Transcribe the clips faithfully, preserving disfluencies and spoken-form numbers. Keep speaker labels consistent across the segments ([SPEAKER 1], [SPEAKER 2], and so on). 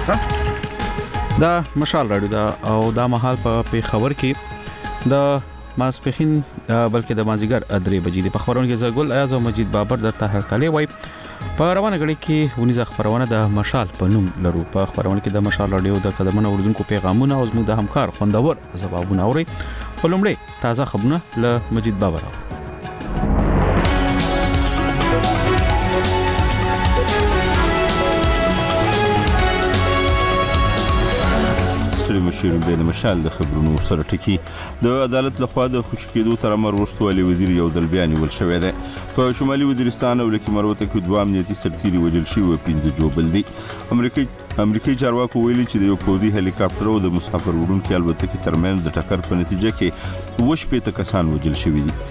[SPEAKER 1] دا مشال راډیو دا او دا مهال په پیښور کې د ماسپخین بلکې د مازیګر ادري بجې د خبرونه کې زګل ایاز او مجید بابر د طاهر کلی وای په روانه غړي کې ونیزه خبرونه د مشال په نوم لرو په خبرونه کې د مشال راډیو د قدمونو اوریدونکو پیغامونه او زموږ د همکار خوندور ځوابونه اوري ولومړی تازه خبرونه له مجید بابر
[SPEAKER 2] مشیر د مشال د خبرونو سره ټکی د عدالت لخوا د خوشی کېدو تر امر وروسته ولې وزیر یو دل بیان ول شوې ده په شمالي وزیرستان او لکه مروته کې دوه امنیتي سرتیري وجل شي او پنځه جوبل دي امریکای امریکایي چارواکو ویلي چې د یو پوزي هلیکاپټر او د مسافر وړونکو الوتکې ترمنځ د ټکر په نتیجه کې وش پېته کسان وجل شوي دي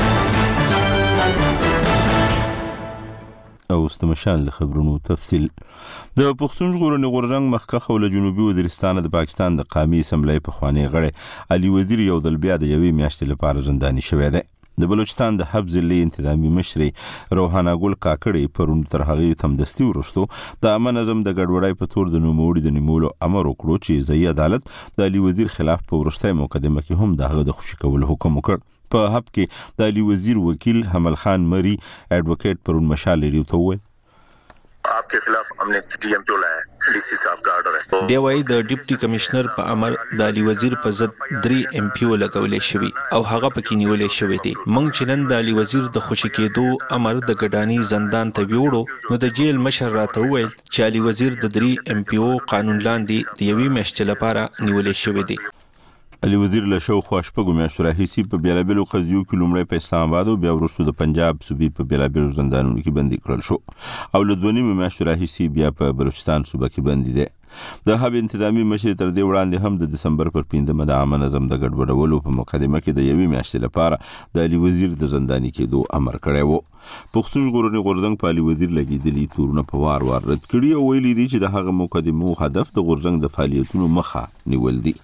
[SPEAKER 2] او استمشال د خبرونو تفصیل د پښتون ژغورنې غورځنګ مخکخ او له جنوبي وزیرستان د پاکستان د قومي اسمبلی په خوانی غړي علي وزیر یو دل بیا د یوې میاشتې لپاره زنداني شوی دی د بلوچستان د حفظ لی انتظامی مشري روحانه ګل کاکړي پرون تر هغه تمدستي ورستو د امن نظم د ګډوډۍ په تور د نوموړي د نیمولو امر وکړو چې ځای عدالت د علي وزیر خلاف په ورستۍ مقدمه کې هم دغه د خوشی کول حکم وکړ په هب کې د علي وزیر وکیل حمل خان مری ایڈوکیټ پرون مشال لري ته وویل
[SPEAKER 3] आपके खिलाफ हमने डी एम पी लाया है डीसी साहब का ऑर्डर है
[SPEAKER 4] دی وايي د ډیپټي کمشنر په امر د علي وزیر په ضد درې ایم پی او لګولې شوی او هغه پکې نیولې شوی دی مونږ چې نن د علي وزیر د خوشی کېدو امر د ګډانی زندان ته ویوړو نو د جیل مشر راته وویل چې علي وزیر د درې ایم پی او قانون لاندې د یوې میاشتې لپاره نیولې شوی دی
[SPEAKER 2] علي وزیر له شو خوشپګو میاشتو راهیسي په بیلابلو قضیو کې لومړی په اسلام آباد او بیا وروسته د پنجاب صوبې په بیلابلو زندانونو کې بندي کړل شو او له دوه نیمو میاشتو راهیسي بیا په بلوچستان صوبه کې بندي دی د هب انتظامی مشر تر دې وړاندې هم د دسمبر پر پنځمه د امن نظم د ګډوډولو په مقدمه کې د یوې میاشتې لپاره د علي وزیر د زنداني کېدو امر کړی و پښتون ژغورنې غورځنګ په علي وزیر لګیدلي تورونه په وار وار رد کړي او ویلي دي چې د هغه مقدمو هدف د غورځنګ د فعالیتونو مخه نیول دي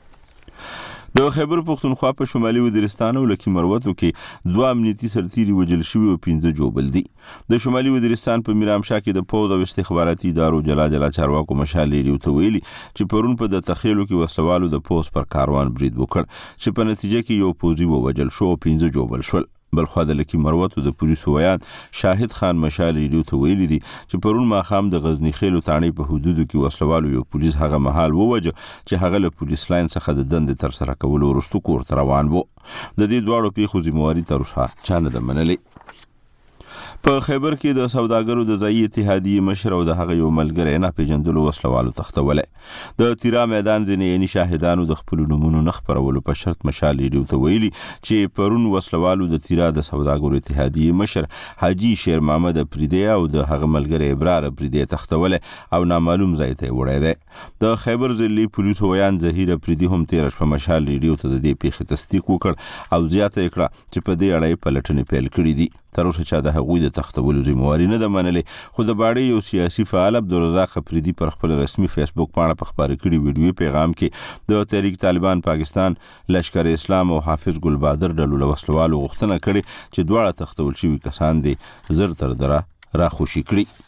[SPEAKER 2] د خیبر پښتونخوا په شمالي وزیرستان او لکه مروتو کې دوه امنیتي سرتیري وجل شوي او پنځه جوبل دي د شمالي وزیرستان په میرامشاه کې د پوز او استخباراتي ادارو جلا جلا چارواکو مشال لري ته ویلي چې پرون په د تخیلو کې وسلوالو د پوز پر کاروان برید وکړ چې په نتیجه کې یو پوزي ووجل شو او پنځه جوبل شول بلخوا د لکی مروتو د پولیسو ویان شاهد خان مشال لري ته ویلي دي چې پرون ماخام د غزنی خیلو تاڼې په حدودو کې وسلوالو یو پولیس هغه محل ووجه چې هغه له پولیس لاین څخه د دند تر سره کولو وروسته کور ته روان وو د دې دواړو پیښو ذمہواري تر اوسه چا نه ده منلې په خیبر کې د سوداګرو د ځای اتحادیه مشر او د هغه یو ملګری نه پیژندلو وسلوالو تختولې د تیرا میدان د نه شاهدانو د خپل نمونه نخبرولو په شرط مشال لري ته ویلي چې پرون وسلوالو د تیرا د سوداګرو اتحادیه مشر حاجی شیر محمد پریدی او د هغه ملګری ابرار پریدی تختولې او نامعلوم ځای ته وړی دی د خیبر ضلعي پولیسو ویان ظهیر پریدی هم تیر شپه مشال لري ته د دې پیښې تصدیق وکړ او زیاته کړه چې په دې اړه پلټنې پیل کړې دي تر اوسه چې د هغوی د تختولو ذمہواري نه ده منلې خو د باړې یو سیاسي فعال عبدالرزاق افریدي پر خپل رسمي فیسبوک باندې په خبري کړي ویډیو پیغام کې د تحریک طالبان پاکستان لشکر اسلام او حافظ ګل بادر ډلو له وسلوالو غوښتنه کړې چې دواړه تختول شوي کسان دي زر تر دره را خوشي کړي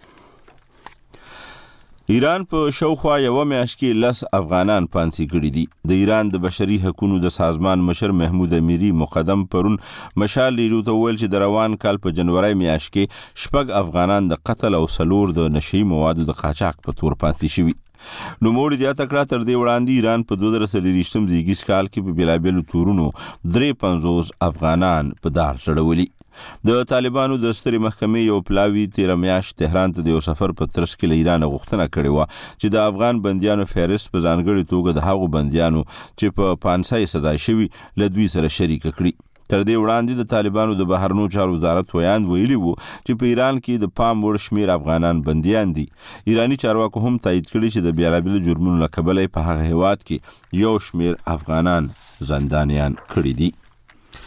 [SPEAKER 2] ایران په شاوخوا یو میاشت کې لس افغانان پانسي کړي دي د ایران د بشري حقوقو د سازمان مشر محمود امیری مقدم پرون مشال لري ته ویل چې د روان کال په جنوري میاشت کې شپږ افغانان د قتل او سلور د نشي موادو د قاچاق په تور پانسي شوي نو موړي د تکړه تر دې وړاندې ایران په دوه زره څلوېښتم زیږیز کال کې په بلابل تورونو درې پنځوس افغانان په دار چړولي د طالبانو د سترې محکمې یو پلاوی تیر میاشت تهران ته د یو سفر په ترڅ کې له ایران غوښتنه کړې و چې د افغان بندیانو فهرست په ځانګړي توګه د هغو بندیانو چې په پانسۍ سزا شوي له دوی سره شریک کړي تر دې وړاندې د طالبانو د بهرنیو چارو وزارت ویان ویلي وو چې په ایران کې د پام وړ شمیر افغانان بنديان دي ایرانی چارواکو هم تایید کړي چې د بیلابل جرمونو له کبله په هغه هیواد کې یو شمیر افغانان زندانیان کړي دي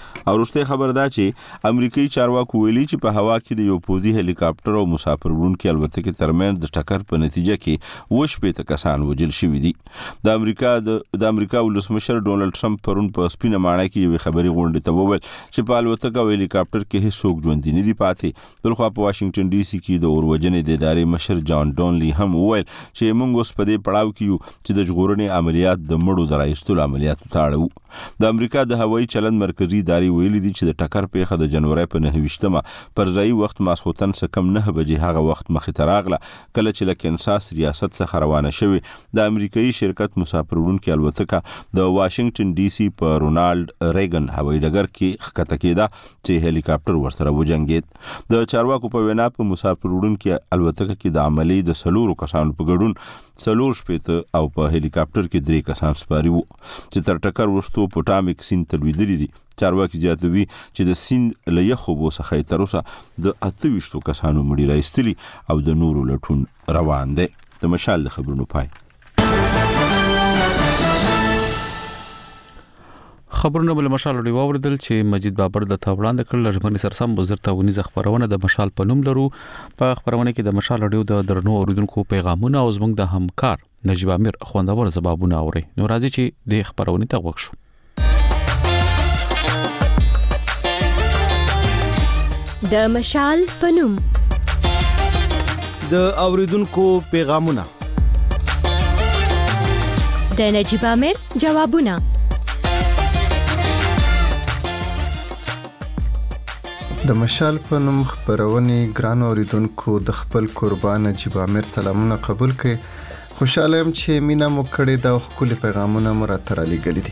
[SPEAKER 2] او وروسته خبر دا چې امریکایي چارواکو ویلي چې په هوا کې د یو پوځي هلی کاپټر او مسافر وړونکي الوتکې ترمنځ د ټکر په نتیجه کې اووه شپېته کسان وژل شوي دي. د امریکا د امریکا ولسمشر ډونالد ټرمپ پرون په سپینه ماڼۍ کې یوې خبري غونډې ته وویل چې په الوتکه او هلی کاپټر کې هیڅوک ژوندي نه دي پاتې. بلخوا په واشنگټن ډي سي کې د اوروجنې د ادارې مشر جان ډونلی هم وویل چې موږ اوس په دې پړاو کې یو چې د ژغورنې عملیات د مړو د راایستلو عملیاتو ته اړ وو. د امریکا د هوایي چلند مرکزي ادارې ویلي دي چې د ټکر پیښه د جنوري په نهه ویشتمه پر ځای وخت ماسخوتن څخه کم نه بجې هغه وخت مخې ته راغله کله چې له کینساس ریاست څخه روانه شوې د امریکایي شرکت مسافر وړونکي الوتکه د واشنگټن ډي سي په رونالډ ریګن هوایي ډګر کې ښکته کېده چې هلی کاپټر ورسره وجنګید. د چارواکو په وینا په مسافر وړونکي الوتکه کې د عملي د سلورو کسانو په ګډون څلور شپېته او په هلی کاپټر کې درې کسان سپاري وو چې تر ټکر وروسته پوټامیک سیند ته لوېدلي دي. چارواکي زیاتوي چې د سیند له یخو اوبو څخه تر اوسه د اته ویشتو کسانو مړي راایستلي او د نورو لټون روان دی. د مشال د خبرونو پای.
[SPEAKER 1] خبرونه بل مشال دی واوردل چې مجید بابر د تاوړاند کړل لږمنې سرسم وزیر ته ونی خبرونه د مشال په نوم لرو. په خبرونه کې د مشال اډیو د درنو اوریدونکو پیغامونه او زموږ د همکار نجیب امیر خوندور جوابونه اوري. نو راځي چې د خبرونه ته وښو.
[SPEAKER 5] د مشال پنوم
[SPEAKER 6] د اوریدونکو پیغامونه
[SPEAKER 5] د نجیب امیر جوابونه.
[SPEAKER 7] د مشال پنوم خبرونه ګران اوریدونکو د خپل قربان نجیب امیر سلامونه قبول کړئ. خوشاله يم چې مینا مو کړې دا خپل پیغامونه مو راته را لېږلي دي.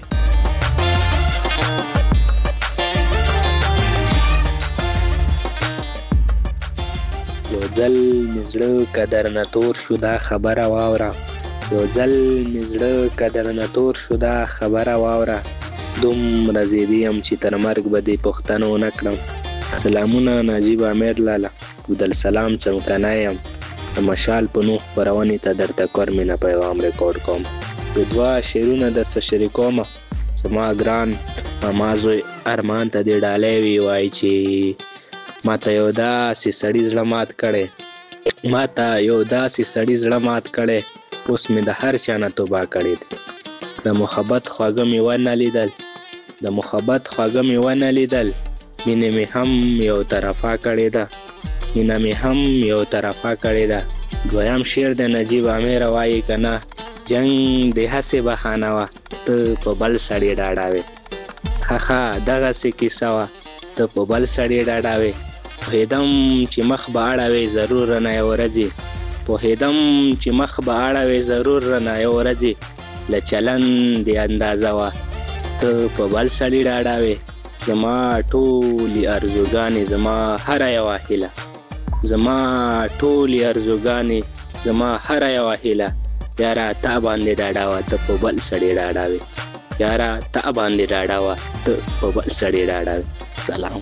[SPEAKER 8] ځل مزړه قدر نه تور شو دا خبره واوره یو ځل مزړه قدر نه تور شو دا خبره واوره دومره زیدي یم چې تر مرګ به دې پوښتنه ونه کړم. سلامونه نجیب امیر لاله عبدالسلام چمکنی یم د مشال په نوم خپرونې ته درته کور مینه پیغام ریکارډ کوم. د دوه شعرونه درڅه شریکومه زما ګران ماما زوی ارمان ته دې ډالۍ وي وایي چې ماته یو داسې سړي زړه مات کړی ماته یو داسې سړي زړه مات کړی اوس مې د هر چا نه توبه کړې ده. د محبت خواږه مې ونه لیدل د محبت خواږه مې ونه لیدل مینه مې هم یو طرفه کړې ده مینه مې هم یو طرفه کړې ده. دویم شعر د نجیب امیر وایي که نه جنګ د هسې بهانه وه ته په بل سړي ډاډه وې خخه دغسې کیسه وه ته په بل سړي ډاډه وې پوهېدم چې مخ به اړوې ضرور رانه یو ورځې پوهېدم چې مخ به اړوې ضرور رانه یو ورځې له چلند دې اندازه وه ته په بل سړي ډاډه وې زما ټولې ارزوګانې زما هره یوه هیله زما ټولې ارزوګانې زما هره یوه هیله یاره تا باندې ډاډه وه ته په بل سړي ډاډه وې یاره تا باندې ډاډه وه ته په بل سړي ډاډه وې. سلام.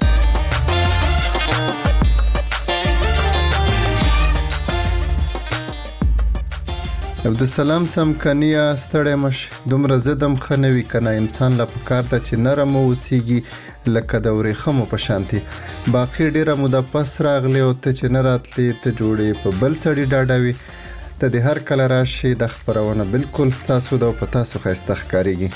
[SPEAKER 7] عبدالسلام سمکنیا ستړی مش دومره زدم خنوي کنه انسان لا پکار ته چې نرم اوسېږي لکه د ورېښمو په شانتي باقي ډیره موده پس راغلی او ته چې نه راتلې ته جوړې په بل سړي ډاډه وي ته د هر کله راشي د خپرونه بالکل ستاسو د په تاسو ښایسته ښکارېږي.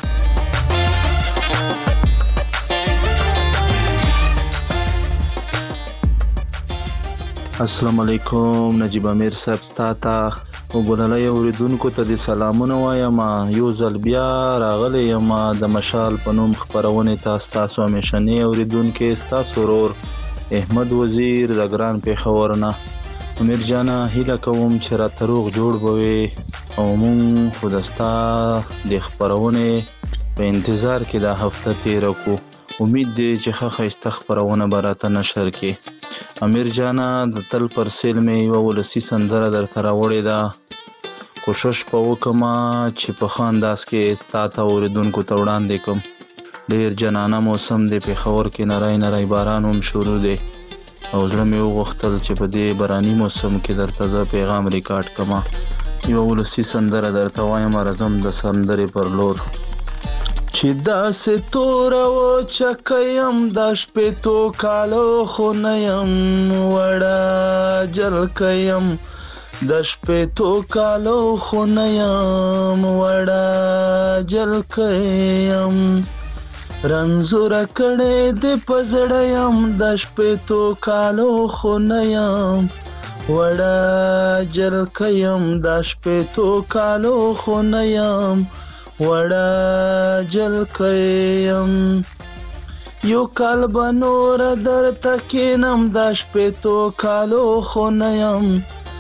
[SPEAKER 9] السلام علیکم نجیب امیر صاحب ستاته وګورلای اوریدونکو ته د سلامونه وایم یو ځل بیا راغلی یم د مشال په نوم خپرونې ته ستاسو همیشنی اوریدونکو ستاسو ورور احمد وزیر د ګران پیښور نه امیر جانا هیله کوم چې راته روغ جوړ بوي او مونږ خو دستا د خپرونې په انتظار کې دا هفته تیر کو امید دی چې ښه ښایسته خپرونه به راته نشر کړي. امیر جانا د تل پر سیل مې یوه ولسي سندره درته راوړې ده کوشش به وکړم چې په ښه انداز کې تا ته اورېدونکو ته وړاندې کړم. ډېر جنانه موسم دی پېښور کې نری نری باران هم شروع دی او زړه مې وغوښتل چې په دې باراني موسم کې درته زه پیغام ریکارډ کړم. یوه ولسي سندره درته وایم راځم د سندرې پر لور. چې داسې تور و چکیم د شپې تو کالو خو نه یم وړه جلکیم د شپې تو کالو خو نه یم وړه جلکیم رنځوره کړې دې په زړه یم د شپې تو کالو خو نه یم وړه جلکیم د شپې تو کالو خو نه یم وړه جلکیم یو کال به نور درته کینم د شپې تو کالو خو نه یم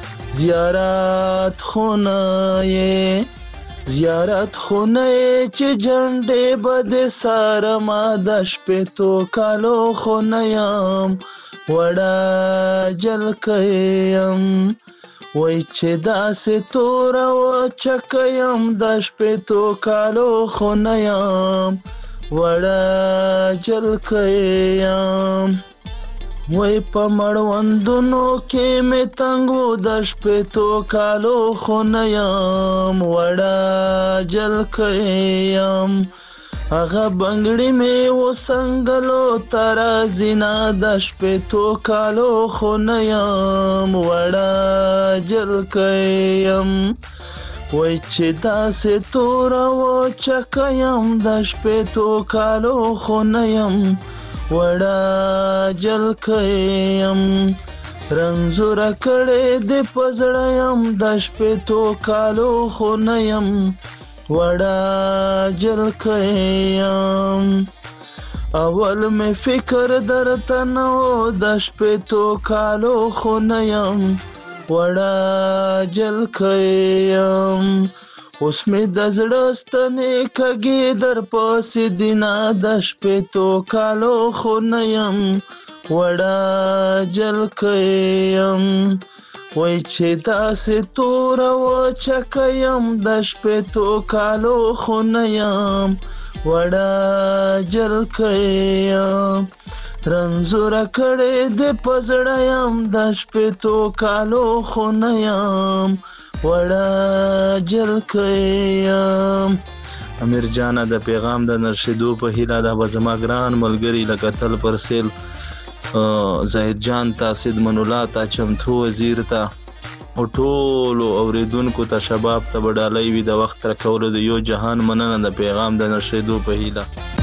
[SPEAKER 9] زیارت خونه یې زیارت خونه یې چې جنډې به دې سارما د شپې تو کالو خو نه یم وړه جلکیم وای چې داسې توره وچکه یم د شپې تو کالو خو نه یم وړه جلکه یم وای په مړوندونو کې مې تنګ و د شپې تو کالو خو نه یم وړه جلکه یم هغه بنګړې مې وسنګلو ترازینا د شپې تو کالو خو نه یم وړه جلکه یم وای چې داسې توره وچکه یم د شپې تو کالو خو نه یم وړه جلکه یم رنځوره کړې دې په زړه یم د شپې تو کالو خو نه یم وړه جلکه یم اول مې فکر درته نه و د شپې تو کالو خو نه یم وړه جلکه یم اوس مې د زړه ستنې کږې در پسې دینه د شپې تو کالو خو نه یم وړه جلکه یم وای چې داسې توره وچکه یم د شپې تو کالو خو نه یم وړه جلکه یم رنځوره کړې دې په زړه یم د شپې تو کالو خو نه یم وړه جلکه یم امیر جانه د پیغام د نرشدو په هیله دا به زما ګران ملګري لکه تل پر سیل زاهد جان ته سید من الله ته چمتو وزیر ته او ټولو اوریدونکو ته شباب ته بډالۍ وي د وخت راکولو د یو جهان مننه د پیغام د نشریدو په هیله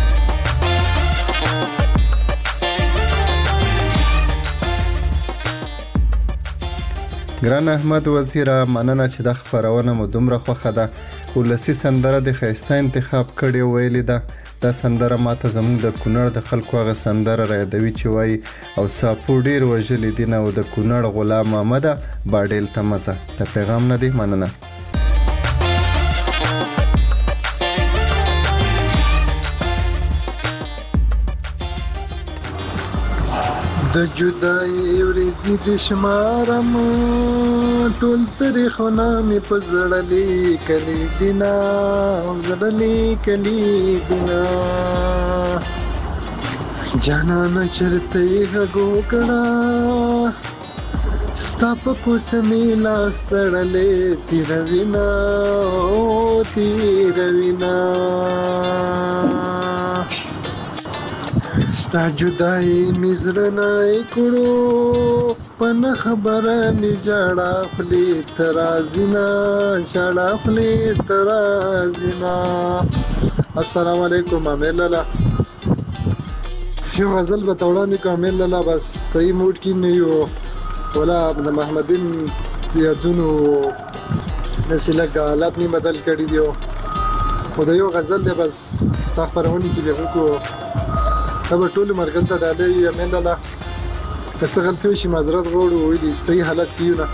[SPEAKER 7] ګران احمد وزیره مننه چې د خبرونه مو دومره خوښه ده ولسی سندره د ښایسته انتخاب کړې ویلې ده دا سندره ماته زموږ د کونړ د خلکو هغه سندره را یادوي چې وایي او ساپو ډېر وژلي دي نه او د کونړ غلام محمده باډیل ته مزه د پیغام نه دی مننه
[SPEAKER 10] د جدای ورځې د شمارم ټول تاریخونه مې په زړه لیکلي دي نه زړه لیکلي دي نه جانانه چېرته یې غږ وکړه ستا په کوڅه مې لاس تړلی تېروینه او تېروینه ستا جدای می زړه نه کړو په نه خبره می ژړا خولې ته راځي نه ژړا خولې ته راځي نه السلام علیکم امیر لالا یو غزل به ته وړاندې کوم امیر لالا بس صحیح موډ کې نه یو ولا د محمدین یادونو داسې لږ حالات مې بدل کړي دي خو د یو غزل دی بس ستا خپرونې کې به وکړو دا به ټولو مرګل ته ډالۍ وي امین لالا که څه غلطي وشي معذرت غواړو ویلي صحیح حالت کې یو نه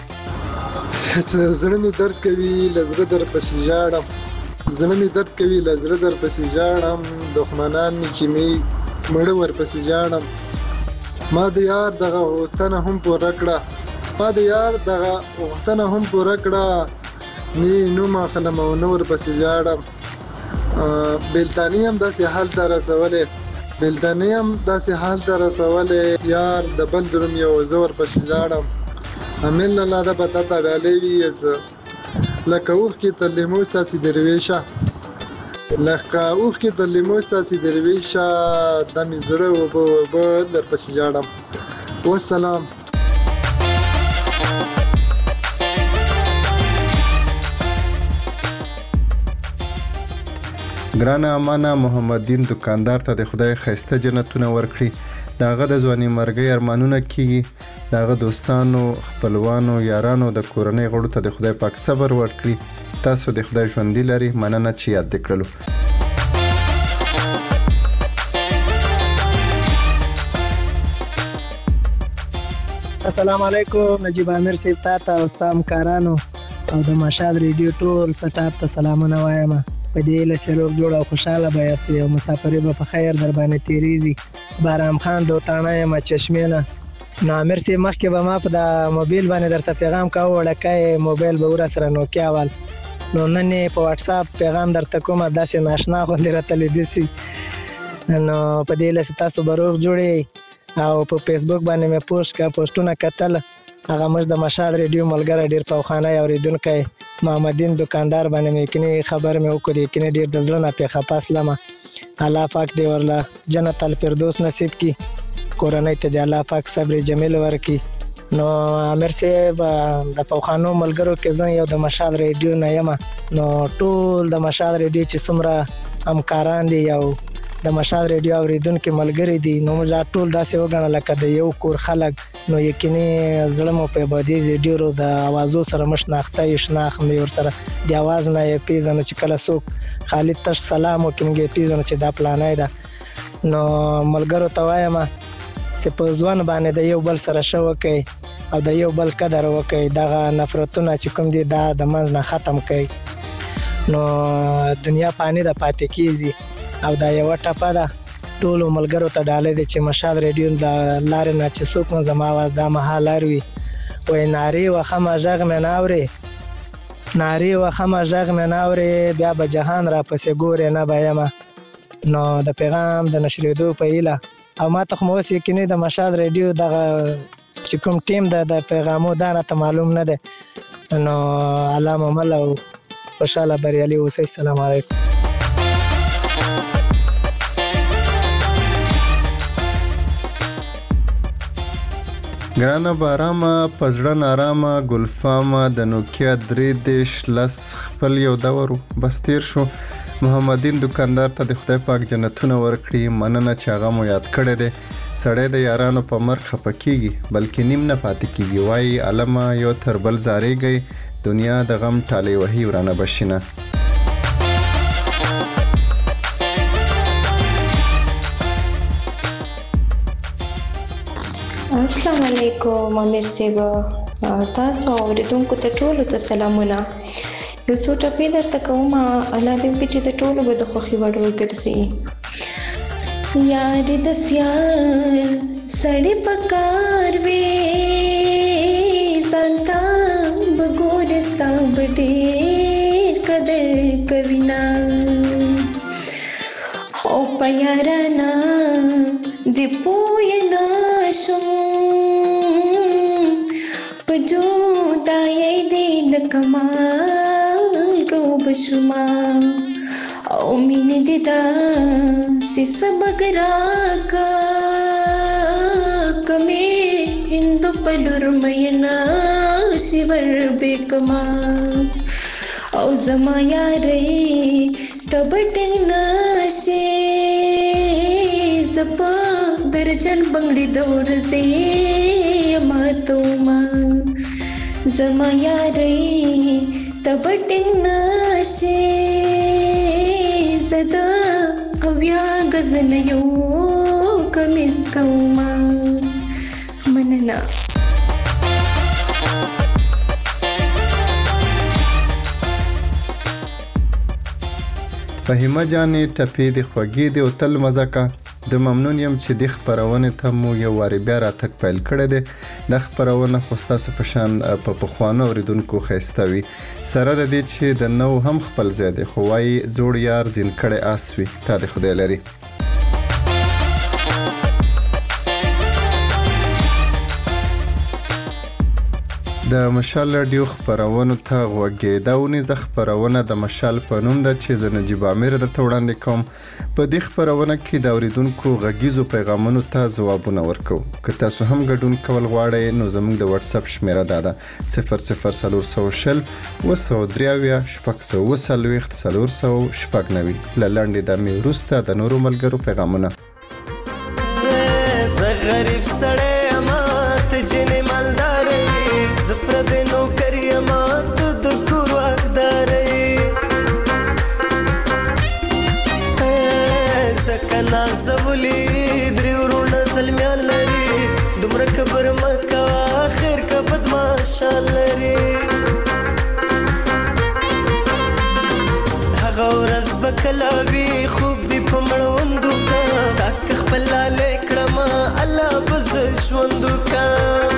[SPEAKER 10] زړه مې درد کوي له زړه در پسې ژاړم زړه مې درد کوي له زړه در پسې ژاړم دښمنان مې چې مې مړه ورپسې ژاړم ما د یار دغه غوښتنه هم پوره کړه ما د یار دغه غوښتنه هم پوره کړه نه نوم اخلم او نه ورپسې ژاړم بېلتاني هم داسې حال ته رسولی بلدانې هم داسې حال ته رسولی یار د بل دروم یو زه ورپسې لاړم امین لالا ده به تا ته ډالۍ وي زه لکه اوښکې تر لیمو څاڅي درویشه لکه اوښکې د لیمو ساسي درویشه د مې زړه اوبه اوبه درپسې ژاړم. والسلام.
[SPEAKER 7] ګرانه امانه محمدین دکاندار ته د خدای خیسته جنتونه ورکړي. داغه د ځواني مرګي ارمانونه کیږي. داغه دوستانو خپلوانو یارانو د کورنۍ غړو ته د خدای پاک صبر ورکړي. تاسو د خدای ژوندۍ لري. مننه چې یاد کړلو.
[SPEAKER 11] السلام علیکم. نجیب امیر صاحب ته او ستام کارانو او د مشال ریډیو ټول سټاپ ته سلامونه وایم. په دې لسلوب جوړ او خوشاله به یاست او مسافرې به په خیر در باندې تیریږي. بارام خان دوتانه یم چشمه نه. نو امیر صاحب مخکې به ما په د موبایل باندې درته پیغام کاوه وړکای موبایل به ور سره نوکیا وال. نو نن په واتس اپ پیغام درته کوم داسې ناشنا غوندې راته لیدې سي. نو په دې لس تاسو بروغ جوړي او په فیسبوک باندې مې پوسټ کا پوسټونه کتل. هغه مش د مشال ریډیو ملګری ډیر په خانه اوریدونکو محمدین دکاندار باندې مې کني خبر مې وکړي کني ډیر د زړه نه په خپاسلمه. الله پاک دې ورلا جنت الفردوس نصیب کی. کورنۍ ته دې الله پاک صبر جمیل ورکي. نو امیر صاحب د پوخانو ملګرو کې زه یو د مشال ریډیو نه یم. نو ټول د مشال ریډیو چې څومره همکاران دي یو د مشال ریډیو اوریدونکو ملګری دي نو موږ ټول داسې وګڼل لکه د یو کور خلک. نو یقیني زړه مو په بادي ډیرو د اوازو سره مشناخته یې شناخت نه ور سره د आवाज نه یې پیژنه چې کله څوک خالد تش سلام وکړي پیژنه چې دا پلانای ده. نو ملګرو ته وایم چې په ځوان باندې د یو بل سره شو کوي او د یو بل قدر وکړي. دغه نفرتونه چې کوم دي دا د منځ نه ختم کړي. نو دنیا پانی د پاتې کیږي او دا یو ټپه ده. ټول ملګرو ته ډالې دي چې مشال ریډیو د لارې نه چې څوک مو زما आवाज دا مهال اروي وای ناری و خمه ژغ مې ناوري ناری و خمه ژغ مې ناوري بیا به جهان را پسې ګورې نه بایم. نو د پیغام د نشریدو په ایله او ما ته خو اوس یقیني د مشال ریډیو دغه چې کوم ټیم د پیغامو دا نه ته معلوم نه ده. نو الله مو مل او خوشاله بریالي اوسئ. السلام علیکم.
[SPEAKER 7] ګرانه بارامه پزړه نارامه ګلفامه د نوکیا درې دیش لس خپل یو دور بس تیر شو. محمدین دکاندار ته د خدای پاک جنتونه ورکړي. مننه چې هغه مو یاد کړی دی. سړی د یارانو په مرګ خفه کیږي بلکې نیم نه پاتې کیږي. وایي علمه یو تر بل زاریږي دنیا د غم ټالې وهي ورانه بشینه.
[SPEAKER 12] السلام علیکم امیر صاحب. تاسو اوریدونکو ته ټولو ته سلامونه. یو څو ټپې درته کوم الله دې وکړي چې د ټولو به د خوښي وړ وګرځي. یار د سیال سړی پکار وې سانتا بګورستا بډېر قدر کوینا او پیارانا دی پوی ناشم پجو دای دی لکمال کو بشما او مین دی دا سی سبق راکا کمی هندو پلور مینا شیور بیکما او زما یاری تبټنګ نشي زپا درجن بنگړي دور سي ماتو ما زما یاري تبټنګ نشي زدا اویا غزل یو کمیس کوما مننا.
[SPEAKER 7] فهیمه جانې ټپې د خوږې دی او تل مزه کا. د ممنون یم چې د خبرونه ته مو یو واری بیا راتک پیل کړی دی. د خبرونه خو ستاسو په شان په پخوانو اوریدونکو ښایسته وي سره د دې چې د نو هم خپل ځای دی خو وایي زوړ یار زین کړی آس وي تا د خدای لري. د مشال رادیو خبرونو ته غوږی دا ونیزه خبرونه د مشال په نوم ده چې زه نجیب عامر درته وړاندې کوم. په دې خبرونه کې د اوریدونکو غږیزو پیغامونو ته ځوابونه ورکو. که تاسو هم ګډون کول غواړئ نو زموږ د واتس اپ شمیره دا ده صفر صفر څلور سوه شل اوه سوه درې اویا شپږ سوه اوه څلوېښت څلور سوه شپږ نوي. له لنډې دمې وروسته د نورو ملګرو پیغامونه.
[SPEAKER 13] زه غریب سړی یم ته جنې مالدار یې، زه پردی نوکر یم ته د کور واکدار یې، ځکه نازولي درې ورونه زلمیان لري، دومره کبر مه کوه خیر که بدماشان لري. هغه ورځ به کله وي خوب دي په مړوندو که ټاک خپل لالی کړمه الله به زه ژوند وکړم.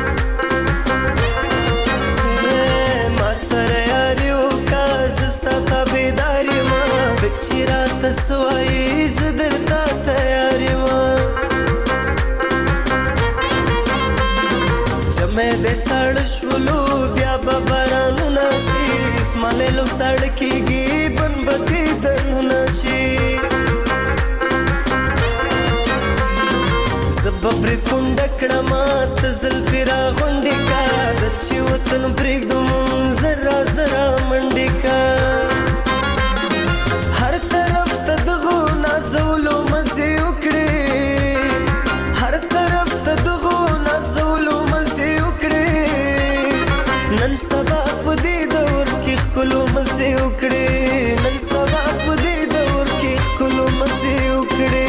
[SPEAKER 13] ما سره یاري وکړه زه ستا تابعدار یمه، ته چې راته څه وایې زه درته تیار یمه. جمع دې ساړه شولو بیا به بارانونه شي، اسمالیلو ساړه کېږي بن به دیدنونه شي. زه به پرې کونډه کړمه ته زلفې راغونډې که، زه چې وطن پرېږدم زره زره منډې که. هر طرف ته دغو نازولو مزې وکړې، هر طرف ته دغو نازولو مزې وکړې. نن سبا په دې دور کې ښکلو مزې وکړې، نن سبا په دې دور کې ښکلو مزې وکړې.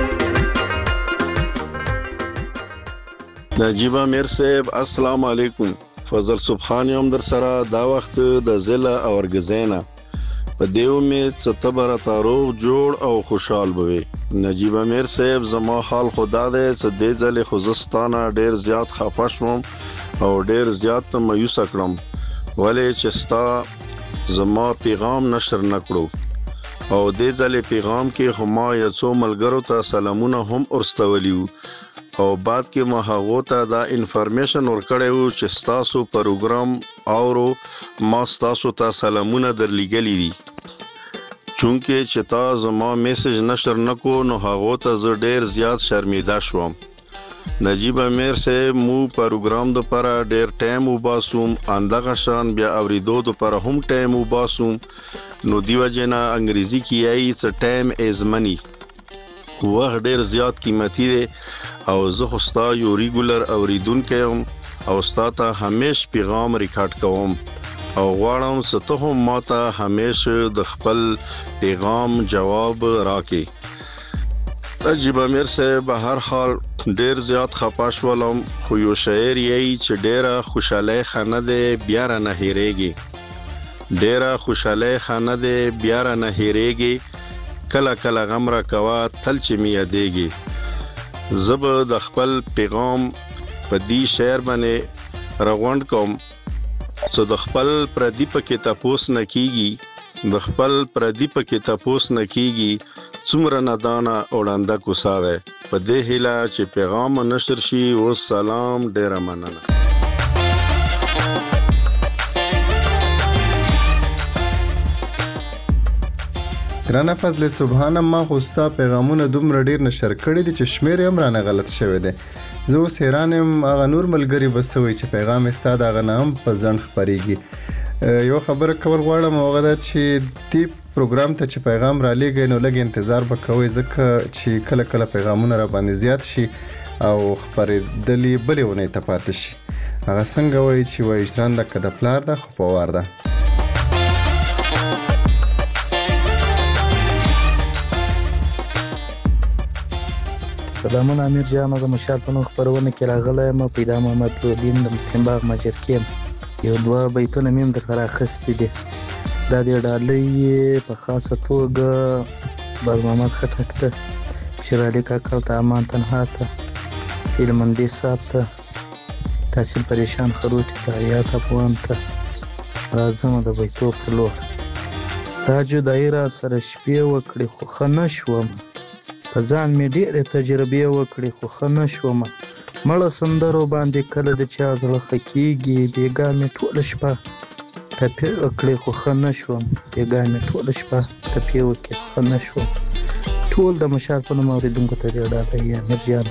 [SPEAKER 14] نجیب عامر صاحب السلام علیکم. فضل سبحان یم در سره دا وخت د ضلع اورګزینا په دې امید چې ته به راته روغ جوړ او خوشحال به وې. نجیب عامر صاحب زما حال خدا دی چې دې ځلې خو زه ستانه ډېر زیات خفه شوم او ډېر زیات مایوسه کړم، ولې چې ستا زما پیغام نشر نه کړو او دې ځلې پیغام کې خو ما یو څو ملګرو ته سلامونه هم ورستولي وو او بعد کې ما هغو ته دا انفارمیشن ورکړی وو چې ستاسو پروګرام اورو، ما ستاسو ته سلامونه درلیږلي دي. چونکې چې تا زما میسج نشر نکو نو هغو ته زه ډېر زیات شرمیده شوم. نجیب عامر صاحب مو پروګرام دپاره ډېر ټایم وباسوم، اندغه شان بیا اوریدو دپاره هم ټایم وباسوم، نو دی وجې نه انګریزي کې یایي چې ټایم از منی، وخت ډېر زیات قیمتي دی او زه خو ستا یو ریګولر اوریدونکی یم او ستا ته همیش پیغام ریکارډ کوم او غواړم چې ته هم ما ته همیش د خپل پیغام جواب راکې. نجیب عامر صاحب به هر حال ډېر زیات خفه شولم، خو یو شاعر یایي چې ډېره خوشحالۍ ښه نه دی بیا رانه هېرېږي، ډېره خوشحالۍ ښه نه دی بیا رانه هېرېږي، کله کله غم را کوه تل چې مې یادېږي. زه به د خپل پیغام په دې شعر باندې راغونډ کوم چې د خپل پردي پکې تپوس نه کېږي، د خپل پردي پکې تپوس نه کېږي، څومره نادانه وړانده کوڅه دی. په دې هیله چې پیغام نشر شي. والسلام، ډېره مننه.
[SPEAKER 7] ګرانه فضل سبحان ما خو ستا پیغامونه دومره ډېر نشر کړي دي چې شمیر یې هم رانه غلط شوی دی. زه اوس حیران یم هغه نور ملګري به څه وایي چې پیغام یې ستا د هغه نه هم په ځنډ خپرېږي. یوه خبره کول غواړم هغه ده چې دې پروګرام ته چې پیغام رالیږئ نو لږ انتظار به کوئ، ځکه چې کله کله پیغامونه را باندې زیات شي او خپرېدلې بلې اونۍ ته پاتې شي. هغه څنګه وایي چې وایي ژرنده که د پلار ده خو په وار ده.
[SPEAKER 15] سلامونه امیر جان، زه مشال په نوم خپرونه کې راغلی یم. پیدا محمد الدین د مسلم باغ ماجرکي یم. یو دوه بیتونه مې هم درته رااخیستي دي. دا د ډالۍ په خاصه توګه باز محمد خټک ته، شیر علي کاکا ته، امان تنها ته، هیلمندي صاحب ته، تحصیل پریشان خروټي ته، حیات افغان ته. راځم د بیتو په لور. ستا جدایي را سره شپې وکړې خو ښه نه شوم، په ځان مې ډېرې تجربې وکړې خو ښه نه شومه. مړه سندرو باندې کله د چا زړه ښه کېږي، بېګا مې ټوله شپه ټپې وکړې خو ښه نه شوم، بېګا مې ټوله شپه ټپې وکړې خو ښه نه شوم. ټول د مشال په نوم اورېدونکو ته ډېر ډاډه یم امیر جان.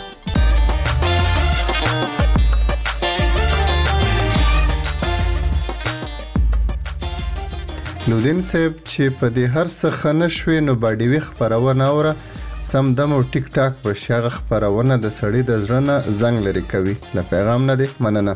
[SPEAKER 7] نودین صاحب چې په دې هر څه ښه نه شوې نو باډیوي خپرونه اوره سم دم او ټیک ټاک وشي. هغه خپرونه د سړي د زړه نه زنګ لرې کوي. له پیغام نه دی مننه.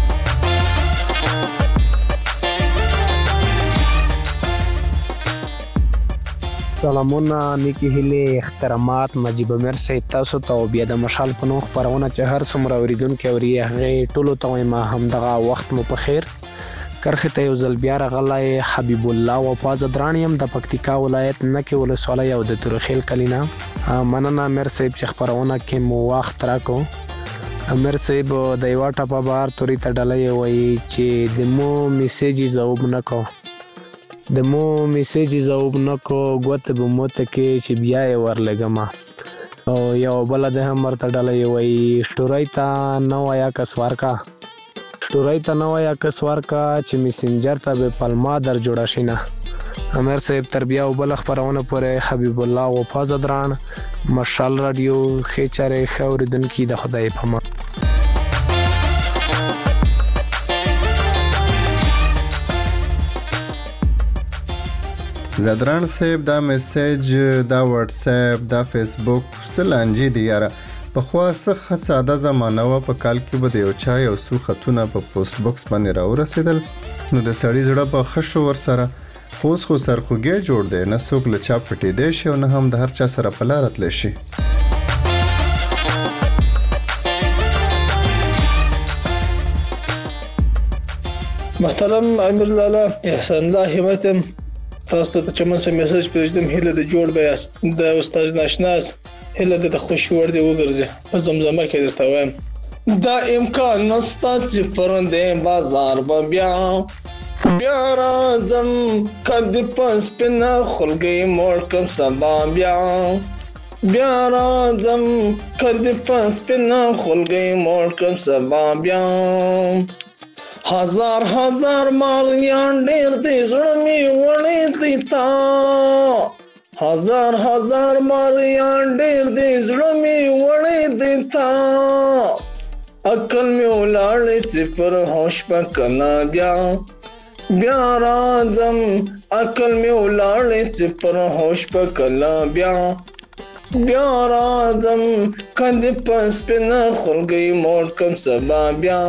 [SPEAKER 16] سلامونه، نیکی هیلې، احترامات نجیب امیر صاحب تاسو ته او بیا د مشال په نوم خپرونه چې هر څومره اورېدونکي اوري هغې ټولو ته وایم همدغه وخت مو په خیر. کرخې ته یو ځل بیا راغلی حبیب الله وفا زدران یم د پکتیکا ولایت نکې ولسوالۍ او د تورخیل کلي نه. مننه امیر صاحب چې خپرونه کې مو وخت راکړو. امیر صاحب د یوه ټپه بهر تورې ته ډله یې وایي چې د مو میسیج یې ځواب نه کو، د مو میسیج یې ځواب نه کو، ګوتې به مو ته کې چې بیا یې ورلېږمه. او یو بله د هم ورته ډله یې وایي شټورۍ ته نه وایه کس ورکه، شټورۍ ته نه وایه کس ورکه چې میسنجر ته به پلما در جوړه شي نه. امیر صاحب تر بیا او بله خپرونه پورې حبیب الله وفا زدران، مشال راډیو، ښې چارې، ښه اورېدونکي، د خدای په امان.
[SPEAKER 7] زدران صاحب دا میسیج، دا واتس اپ، دا فیسبوک څه لانجې دي یاره. پخوا څه ساده زمانه وه، په کال کې به د یو چا یو څو خطونه په پوسټ بوکس باندې راورسېدل نو د سړي زړه به ښه شو ورسره. خو اوس خو سرخوږی جوړ دی، نه څوک له چا پټېدی شي او نه هم د هر چا سره په لاره تلی شي.
[SPEAKER 17] محترم امیر لالا احسان الله همتم، تاسو ته چې من څه میسج پرېږدم هیله د جوړ به یاست، د استاد ناشناس هیله د خوشي وړ دی وګرځي. په زمزمه کې درته وایم دا امکان نسته چې پرندې بازار به بیا بیا راځم کدی په سپینه خولګۍ موړ کم سبا بیا بیا راځم کدی په سپینه خولګۍ موړ کم سبا بیا. هزار هزار مالیان ډېر دی زړه مې وړی دی تا، هزار هزار مالیان ډېر دی زړه مې وړی دی تا، عقل مې ولاړی چې پر هوش به کله بیا بیا راځم، عقل مې ولاړی چې پر هوش به کله بیا بیا راځم کدی په سپینه خولګۍ موړ کم سبا بیا.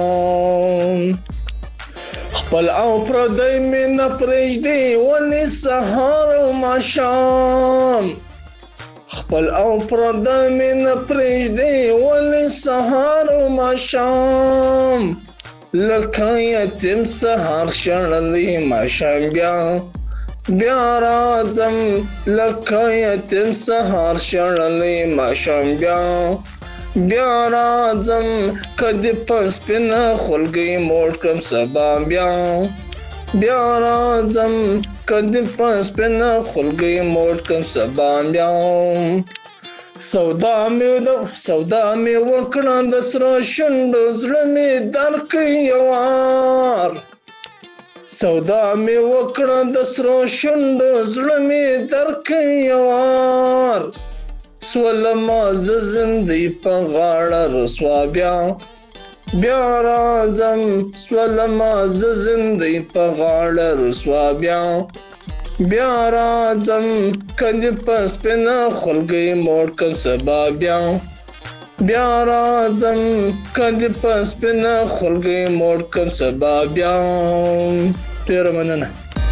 [SPEAKER 17] خپل او پردی مې نه پرېږدي ولې سهار او ماښام، خپل او پردی مې نه پرېږدي ولې سهار او ماښام، لکه یتیم سهار شړلی ماښام بیا بیا راځم، لکه یتیم سهار شړلی ماښام بیا بیا راځم کدی په سپینه خولګۍ موړ کړم سبا بیا بیا راځم کدی په سپینه خولګۍ موړ کړم سبا بیا. سودا مې د سودا مې وکړه د سره شونډو زړه مې درکړ یو وار، سودا مې وکړه د سره شونډو زړه مې درکړ یو وار، سولما ز زندۍ په غاړه رسوا بیا بیا راځم، سولما ز زندۍ په غاړه رسوا بیا بیا راځم کدی په سپینه خولګۍ موړ کړم سبا بیا بیا راځم کدی په سپینه خولګۍ موړ کړم سبا بیا. ډېره مننه.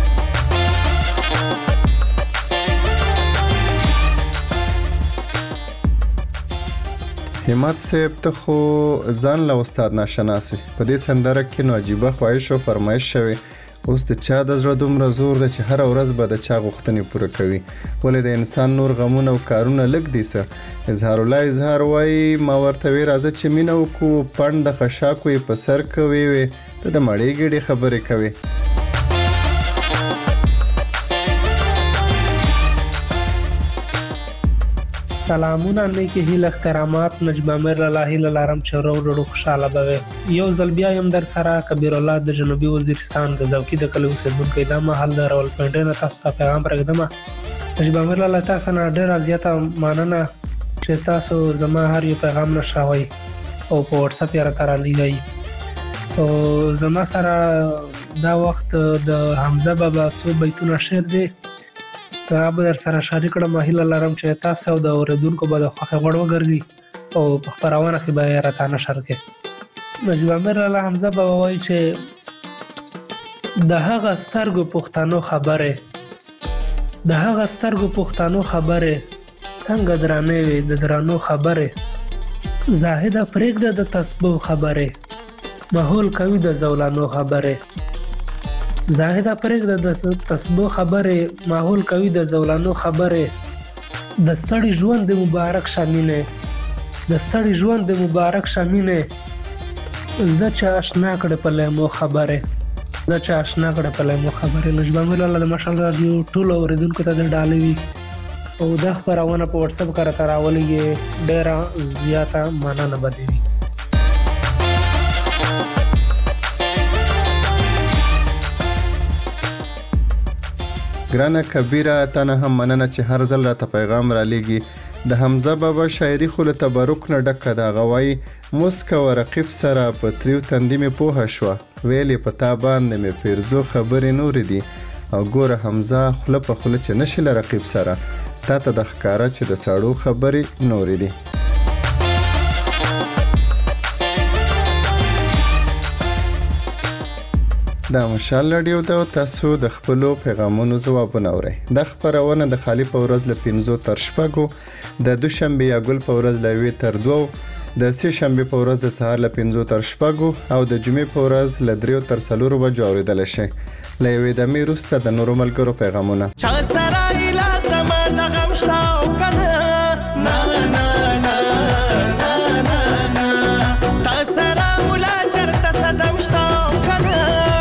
[SPEAKER 7] همت صاحب ته خو ځان له استاد ناشناسي په دې سندره کې نو عجیبه خواهش او فرمایش شوی. اوس د چا د زړه دومره زور ده چې هر ورځ به د چا غوښتنې پوره کوي، ولې د انسان نور غمونه او کارونه لږ دي څه. اظهار الله اظهار وایي ما ورته وی راځه چې مینه وکړو، پڼ د خشاکو یې په سر کوي وې ته د مړې ګېډې خبرې کوي.
[SPEAKER 16] سلامونه نیکی هیله احترامات نجیب امیر الله هیله لرم چې ورو ورو خوشاله به یو ځل بیا یم در سره کبیر الله د جنوبي وزیرستان د زوکی د کلي اوسیدونکی دا مهال د راولپنډۍ نه تاسو ته پیغام پرېږدم نجیب امیر الله تاسو نه ډېره زیاته مننه چې تاسو زما هر یو پیغام نشوي او په واتس اپ یې راته رالیږئ او زما سره دا وخت د حمزه بابا څو بیتونه شعر دی دا به در سره شریک کړم هیله لرم چې تاسو او د اورېدونکو به د خوښې وړ وګرځي او په خپرونه کې به یې راته نشر کړي نجیب امیر الله حمزه بابا وایي چې د هغه سترګو پښتنو خبرې د هغه سترګو پښتنو خبرې څنګه درانه وي د درانو خبرې زاهده پرېږده د تسبو خبرې ماحول کوي د زولانو خبرې زاهده پرېږده د تسبو خبرې ماحول کوي د زولانو خبرې د ستړي ژوند د مبارک شامینې د ستړي ژوند د مبارک شامینې زده چې آشنا کړې په لیمو خبرې زده چې آشنا کړې په لیمو خبرې نجیب امیر الله د مشال راډیو ټولو اورېدونکو ته د ډالۍ وي او دا خپرونه په واتس اپ کې راته راولېږي ډېره زیاته مننه به دې وي
[SPEAKER 7] ګرانه کبیره تا نه هم مننه چې هر ځل راته پیغام را لیږي د حمزه بابا شاعري خو له تبرک نه ډکه ده غوای مسکه و رقیب سره په تریو تندې مې پوهه شوه ویلې په تا باندې مې پیرزو خبرې نورې دي او ګوره حمزه خوله په خوله چې نشي له رقیب سره تا ته د ښکاره چې د ساړو خبرې نورې دي دا مشال راډیو ته تاسو د خپلو پیغامونو ځوابونه اورئ دا خپرونه د خالي په ورځ له پنځو تر شپږو د دوشنبې یا ګل په ورځ له یوې تر دوو د سې شنبې په ورځ د سهار له پنځو تر شپږو او د جمعې په ورځ له دریو تر څلورو بجو اورېدلی شئ له یوې دمې وروسته د نورو ملګرو پیغامونه
[SPEAKER 13] چا سره ایله زما د غم شته او که نه نه نه نه نه نه نه تا سره ملا چېرته صدم شته او که نه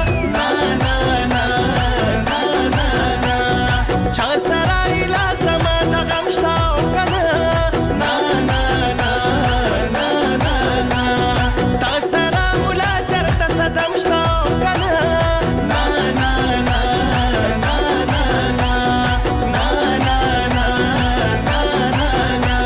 [SPEAKER 13] چا سره ایله زما د غم شته او که نه نه نه نه نه نه نه تا سره ملا چېرته صدم شته او که نه نه نه نه نه نه نه نه نه نه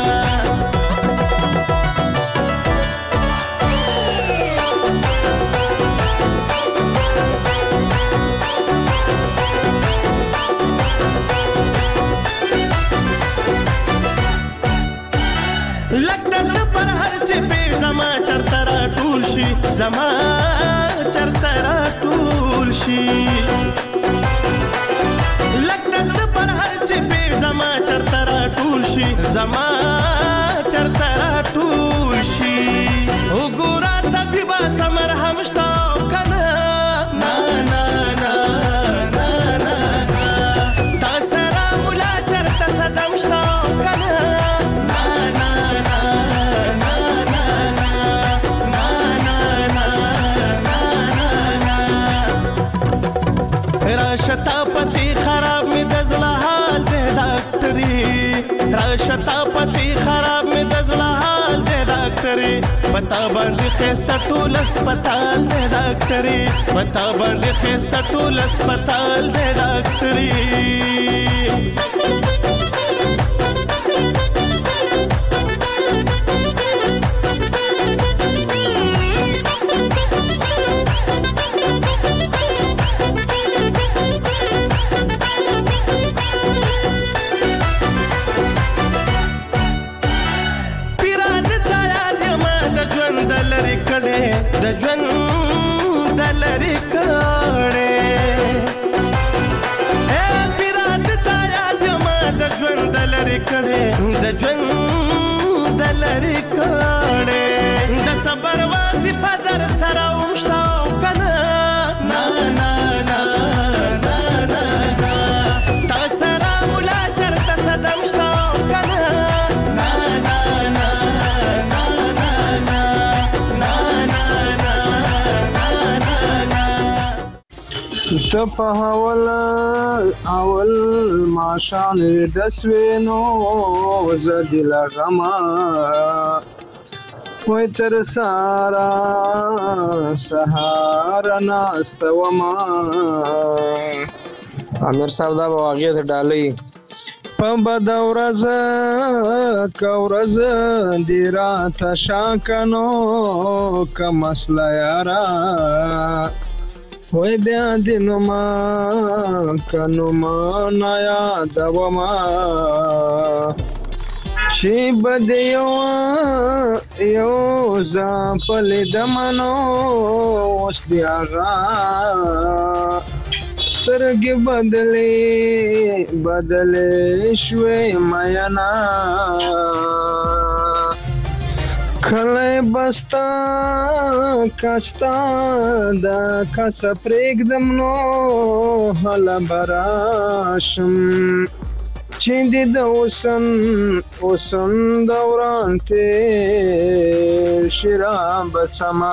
[SPEAKER 13] لک د زړه پر هر چې بې زما چرته راټول شي زما چرته راټول شي لک د زړه پر هر چې بې زما چرته راټول شي زما چرته راټول شي وګوره طبیبه سمر هم شته او که نه نه نه نه نه نه تا سره ملا چرته صدم شته او که نه راشتا پسې خراب می د زړه حال دی ډاکټري راشتا پسې خراب می د زړه حال دی ډاکټري پتا باندې خسته ټول هسپتال دی ډاکټري پتا باندې خسته ټول هسپتال دی ډاکټري د ژوند د لرې کړې اے پیرات چا یاد ما د ژوند د لرې کړې د ژوند د لرې کړې د صبر وظیفه در سره ومشته او که نه نه نه نه نه نه تا سره ملا چېرته صدم شته او که نه نه نه نه
[SPEAKER 16] ته په اول اول ماښام د سوینو زدي لغما وای تر سارا سهار ناست وما. امیر صاحب دا واقعیت ډالۍ په بد ورځ که ورځ دې راته شاکنو که مسله یاره وای بیا دې نوما که نوما نه یادومه چې به دې یو یو ځه په لیدمه نو اوس دې هغه سترګې بدلې بدلې شوې مینا کله بستا کاستا د کاس پرېږدم نو هله براشم چې دې د اوسن اوسن دوران تېر شي رابسمه.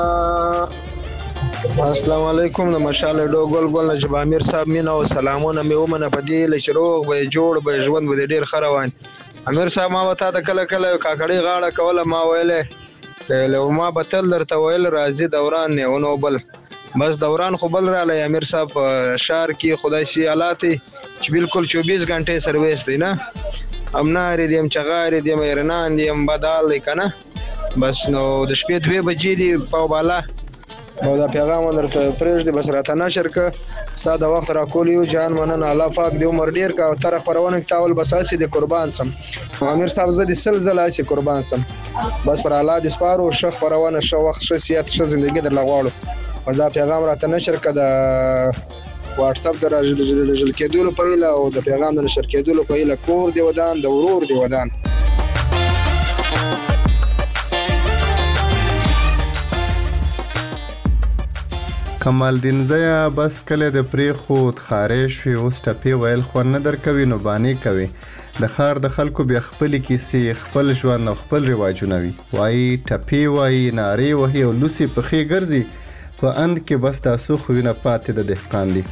[SPEAKER 16] السلام علیکم د مشال ډو ګل ګل نجیب امیر صاحب مینا او سلامونه مې ومنه په دې لچ روغ به جوړ به ژوند به ډیر ښه روان. امیر صاحب ما وتا ته کله کله کاکړی غاړه کوله ما ویلې له ما به تل درته ویل راځي دوران نه ونو بل بس دوران خو بل رالی. امیر صاحب شهر کې خدای سي حالاتي چې بالکل چوبیس غنټې سرویس دی نه امناري دیم چغاري دیم ایرنان دیم بدال دی کنه بس نو د شپې دوه بجې دی په بالا او دا پیغام درته پرېږدي بس راته نشر که ستا د وخت راکول یو جان مننه الله پاک دې عمر ډېر که او ته خپرونه کې تاول بس هسې دې قربان سم امیر صاحب زه دې سل ځله هسې قربان سم بس پر الله دې سپارو ښه خپرونه ښه وخت ښه صحت ښه زندګي درله غواړو. دا پیغام راته نشر که د واټساپ د راژل کېدلو په هیله او د پیغام د نشر کېدلو په هیله کور دې ودان د ورور دې ودان.
[SPEAKER 7] کمال دین زیا بس کله د پری خود خارش وي اوس ټپی ویل خو نه درکوي نو بانی کوي د خار د خلکو بیا خپل کیسې خپل ژوند او خپل رواجونه وي وای ټپی وای ناری وهي او لوسی په خې ګرځي په اند کې بس تاسو خو نه پاتې د دهقان دي.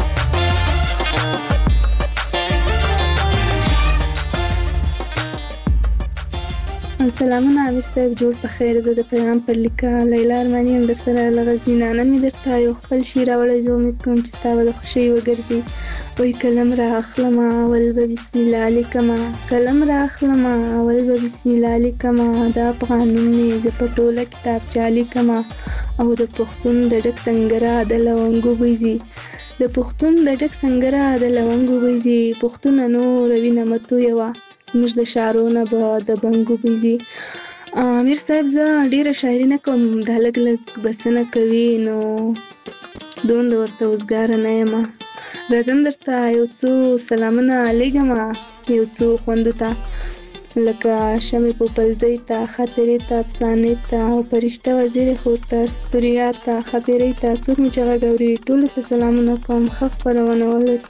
[SPEAKER 18] سلامونه امیر صاحب جوړ په خیر. زه د پیغام پر لیکه لیلا ارماني هم در سره له غزني نه نن مې درته یو خپل شعر راوړی زه امید کوم چې ستا به د خوښۍ وګرځي. وایي قلم را اخلمه اول به بسم الله لیکمه قلم را اخلمه اول به بسم الله لیکمه د افغان نوم مې زه په ټوله کتابچه لیکمه او د پښتون د ډک سنګره د لونګو بویځي د پښتون د ډک سنګره د لونګو بویځي پښتونه نور وینه مه تویوه زموږ د شعرونه به د بنګو بویځي. امیر صاحب زه ډیره شاعري نه کوم دا لږ لږ بسنه کوي نو دومره ورته وزګاره نه یم. راځم درته یو څو سلامونه لیږمه یو څو خوندو ته لکه شمې پوپلزۍ ته خاطرې ته افسانې ته او پرشته وزیرې خور ته ستوریا ته خپیرۍ ته څوک مې چې غږ اوري ټولو ته سلامونه کوم ښه خپرونه ولرئ.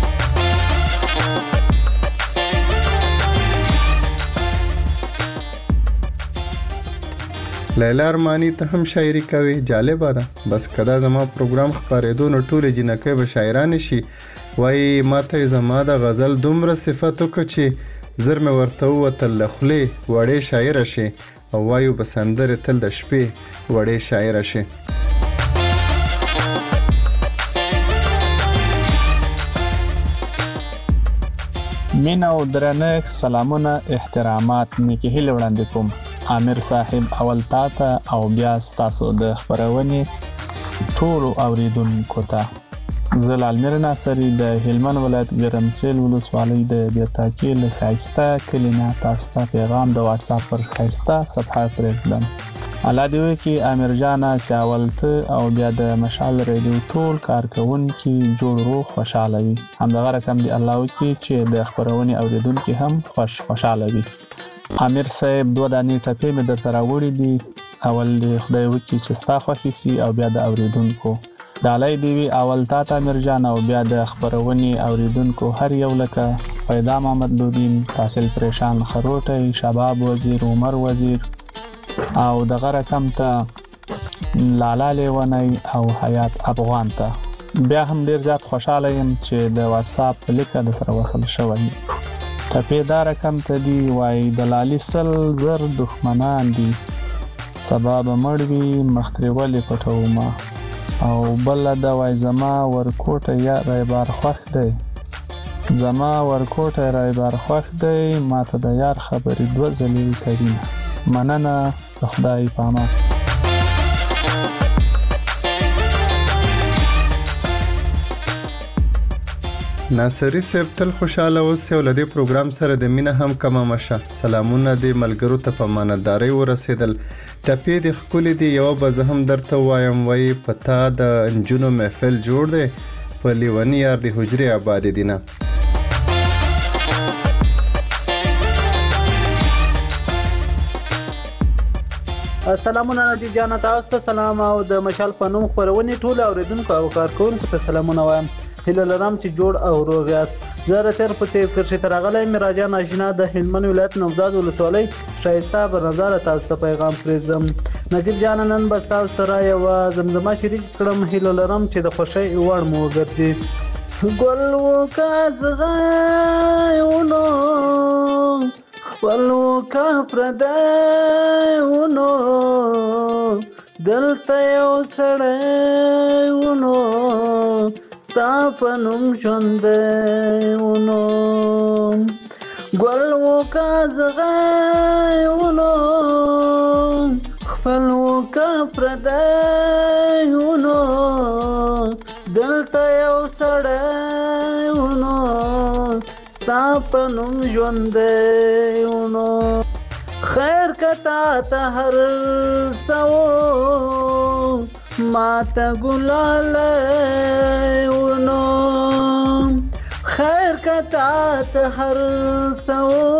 [SPEAKER 7] لیلا ارمانی ته هم شاعري کوي جالبه ده بس کدا زما پروګرام خپرېدو نو ټولې جنکۍ به شاعرانې شي. وایي ماته زما د غزل دومره صفت وکړه چې زر مې ورته ووتل له خولې وړې شاعره شي او وایو به سندرې تل د شپې وړې شاعره شي.
[SPEAKER 19] مینه او درنښت سلامونه احترامات نیکی هیله وړاندې کوم امیر صاحب اول تاته او بیا ستاسو د خبرونې ټولو اوریدونکو ته. زه لالمیر ناصري د هلمند ولایت ګرمسیل ولسوالۍ د بیرتاکي له ښایسته کلي نه تاسو ته پیغام د واتساپ پر ښایسته صفحه پرېږدم. الله دې وکړي امیر جانه چې اول ته او بیا د مشال ریډیو ټول کارکوونکي جوړ روغ خوشحاله وي. همدغه رقم دې الله وکړي چې د خبرونې اوریدونکي هم خوش خوشحاله وي. امیر صاحب دوه دانې ټپې مې درته راوړي دي. اول دې خدای وکړي چې ستا خوښې سي او بیا د اوریدونکو ډالۍ دې وي اول تا ته امیر جان او بیا د خبرونې اوریدونکو هر یو لکه پیدا محمد لودین تحصیل پریشان خروټی شباب وزیر عمر وزیر او دغه رقم ته لالا لیونی او حیات افغان ته بیا هم ډیر زیات خوشاله یم چې د واتس اپ په لیک د سره وصل شوی. ټپې دا رقم ته دی وای د لالي سل زر دښمنان دي سبا به مړ وي مختري ولې پټومه او بل د وای زما ورکوټه یا رایبار خوښ دی زما ورکوټه رایبار خوښ دی ماته د یار خبرې دوه ځلې کوي. مننه د خدای په امان.
[SPEAKER 7] ناصری صاحب تل خوشاله اوسې او له دې پروګرام سره د مینه هم کمه مشه. سلامونه دې ملګرو ته په امانتدارۍ ورسېدل. ټپې دې ښکلې دي یوه به زه هم درته ووایم وایي په تا د نجونو محفل جوړ دی په لیوني یار د حجرې آبادې دي نه.
[SPEAKER 20] سلامونه نجیب جانه تاسو ته سلام او د مشال په نوم خپرونې ټول اوریدونکو او کارکونکو ته سلامونه وایم. هیله لرم چې جوړ او روغ یاست. زه راتر په تیر کرشي تر غلې میراجان آشنا د هلمند ولایت نوزاد ولسوالۍ شایسته برنظر تاسو ته پیغام پرېږدم. نجیب جان نن به تاسو سره یو زمزمه شریک کړم. هیله لرم چې د خوشۍ وړ مو وګرځي. ګل وکازغایونو خپل وکا پردایونو دلته یو سړی ونو ستا په نوم ژوندی ګل وکازغایونو خپل وکا پردایونو دلته یو سړی ونو ستا په نوم ژوندی ونو خیر کتا ته هر څه ماته ګلالی ونو خیر کتا ته هر څه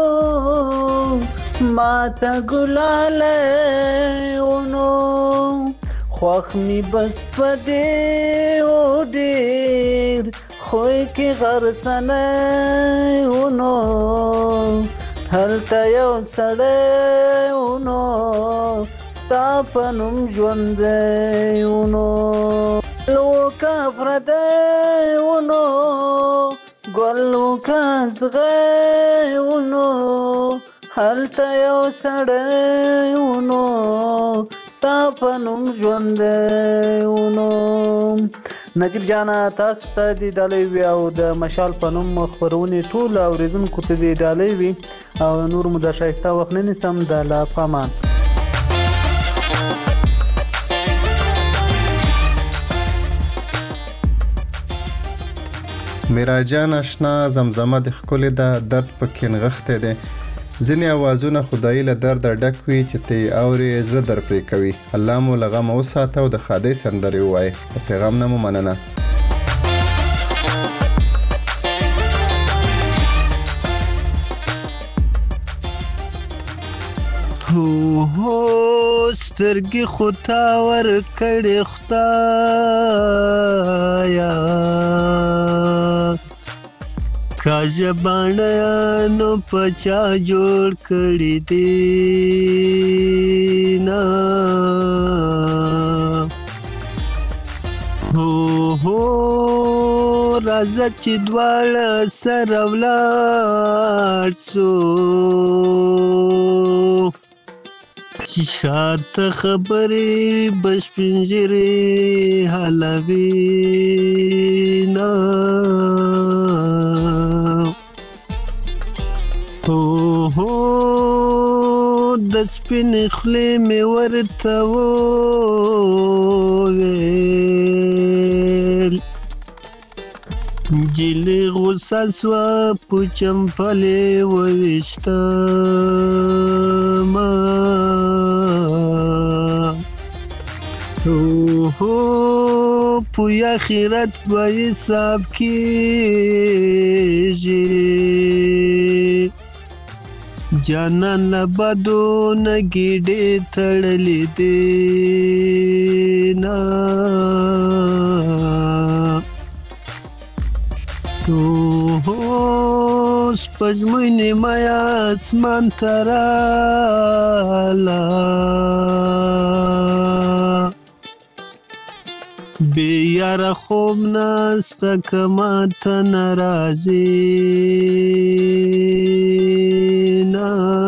[SPEAKER 20] ماته ګلالی ونو خوښ می بس په دې و ډېر خوی کې غرسنی ونو هلته یو سړی ونو ستا په نوم ژوندی ونو ګل وکه پردی ونو ګل وکه زغی ونو هلته یو سړی ونو ستا په نوم ژوندی ونو. نجیب جانا تاسو ته د ډالۍ وي او د مشال په نوم خپرونې ټول اوریدونکو ته د ډالۍ وي او نور مو د ښایسته وخت نه نیسم د الله په امان.
[SPEAKER 7] میراجان آشنا زمزمه د ښکلې ده درد پکې نغښتی دی ځینې اوازونه خدایي له درده ډک وي چې ته یې اورې زړه در پرې کوي. الله مو له غمه وساته او د ښادۍ سندرې ووایې. د پیغام نه مو مننه.
[SPEAKER 13] هو هو سترګې خو تا ورکړې خدایا کاژبانو پچا جوړ کړی دی نا هو هو راځه چې دواړه سره ولاړ سو شاته خبرې بشپنجرې حالوي نا هو هو د سپینې خولې مې ورته وویل جیلې غوسه سوه په چمپلې وویشتمه هو هو پوی آخرت به حساب کېږي جانان له بدو نه ګېډې تړلې دي نه اوس سپوږمۍ نیمایه اسمان ته راله
[SPEAKER 20] بی یار خوب ناستا کمات نرازی نا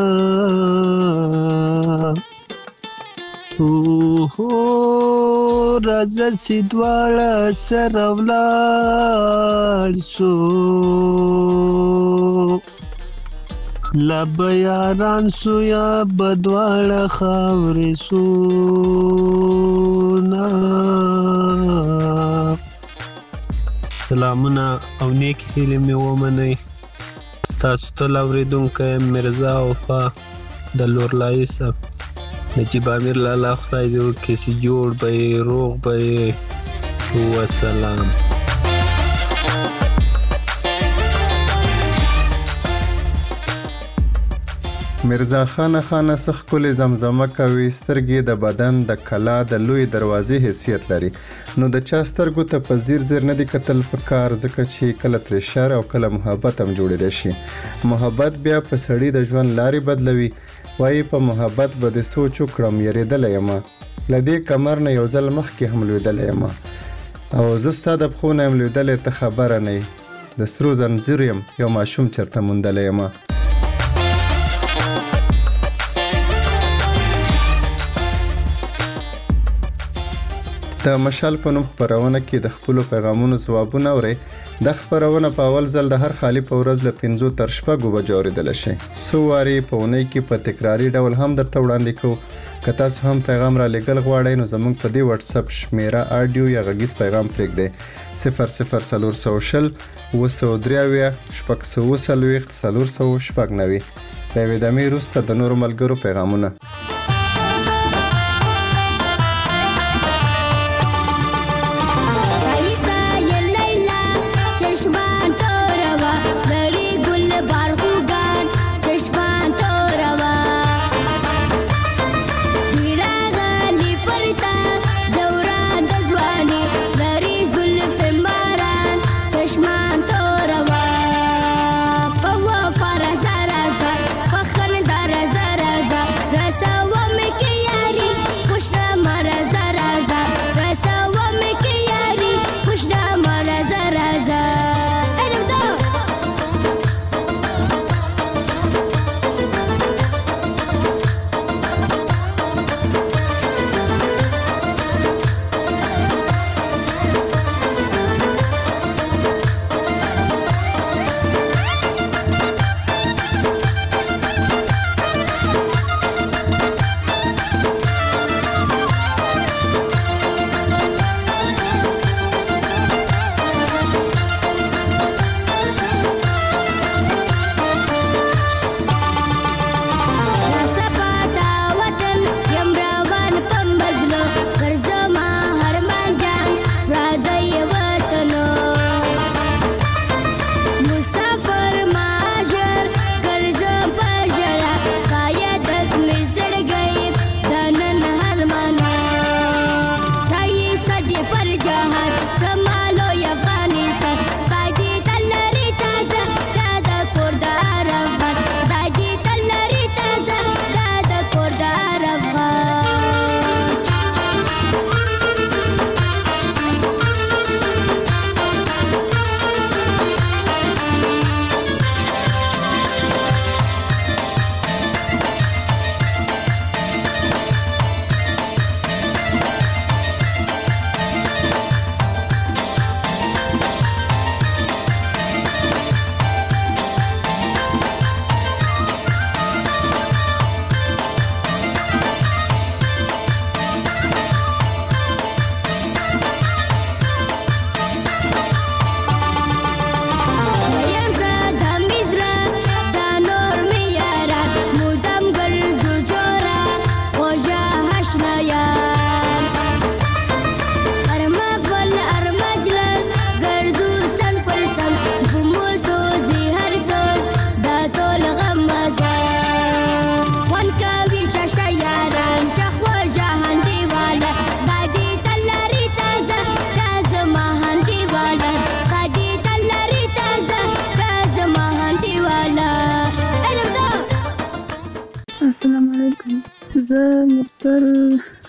[SPEAKER 20] اوهو راځه چې دواړه سره ولاړ شو لا به یاران سو یا به دواړه خاورې سو نه سلامونه او نیک هیلې مې ومنئ ستاسو تل اورېدونکی مرزا وفا د لورلايي صاحب نجیب امیر لالا خدای دې وکړي چې جوړ به یې روغ به یې وسلام
[SPEAKER 7] مرزا خان خان سخ کلی زمزمه کوي سترګې د بدن د کلا د لوی دروازې حیثیت لري نو د چا سترګو ته په زیر زیر نه دی کتل پکار ځکه چې کله تر شر او کله محبت هم جوړېدای شي محبت بیا په سړی د ژوند لارې بدلوي وایي په محبت به د سوچ وکړم یریدلی یم له دې کمر نه یو ځل مخکې هم لوېدلی یم او زه ستا د پښو نه یم لوېدلی ته خبره نه یې د سرو زنځیر یم یو ماشوم چېرته موندلی یم د مشال په نوم خپرونه کې د خپلو پیغامونو ځوابونه اورئ د خپرونه په اول ځل د هر خالی په ورځ له پنځو تر شپږو بجو اورېدلی شئ څو وارې په اونۍ کې په تکراري ډول هم درته وړاندې کوو که تاسو هم پیغام را لیږل غواړئ نو زموږ په دې واتساپ شمیره آډیو یا غږیز پیغام پرېږدئ صفر صفر څلور سوه شل اوه سوه درې اویا شپږ سوه اوه څلوېښت څلور سوه شپږ نوي د یوې دمې وروسته د نورو ملګرو پیغامونه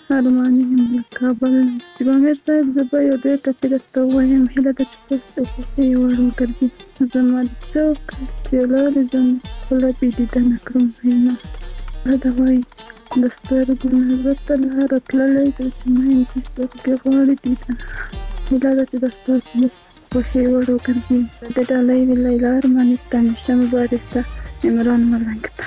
[SPEAKER 18] ارماني یم له کابل نه. نجیب امیر صاحب زه به یو دوې ټکي درته ووایم، هیله ده چې تاسو د خوښۍ وړ وګرځي. زما د څوک چې لارې ځم خپله بې دیدنه کړم وینا دا وایي د سترګو نظر ته لاره تللی ده چې میندې سترګې غواړي دیدنه. هیله ده چې د ستاسو د خوښۍ وړ وګرځي. د ډالۍ وي لیلا ارماني ته، همیشه مبارک ته، عمران ملنګ ته.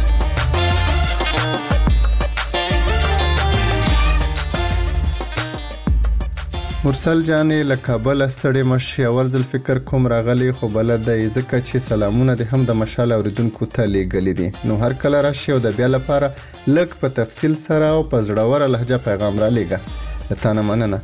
[SPEAKER 7] مرسل جانې له کابل ستړې مشي. اول ځل فکر کوم راغلی خو بلد دی ځکه چې سلامونه دې هم د مشال اوریدونکو ته لیږلي دي. نو هر کله راشي او د بیا لپاره لږ په تفصیل سره او په زړوره لهجه پیغام را لیږه. د تا نه مننه.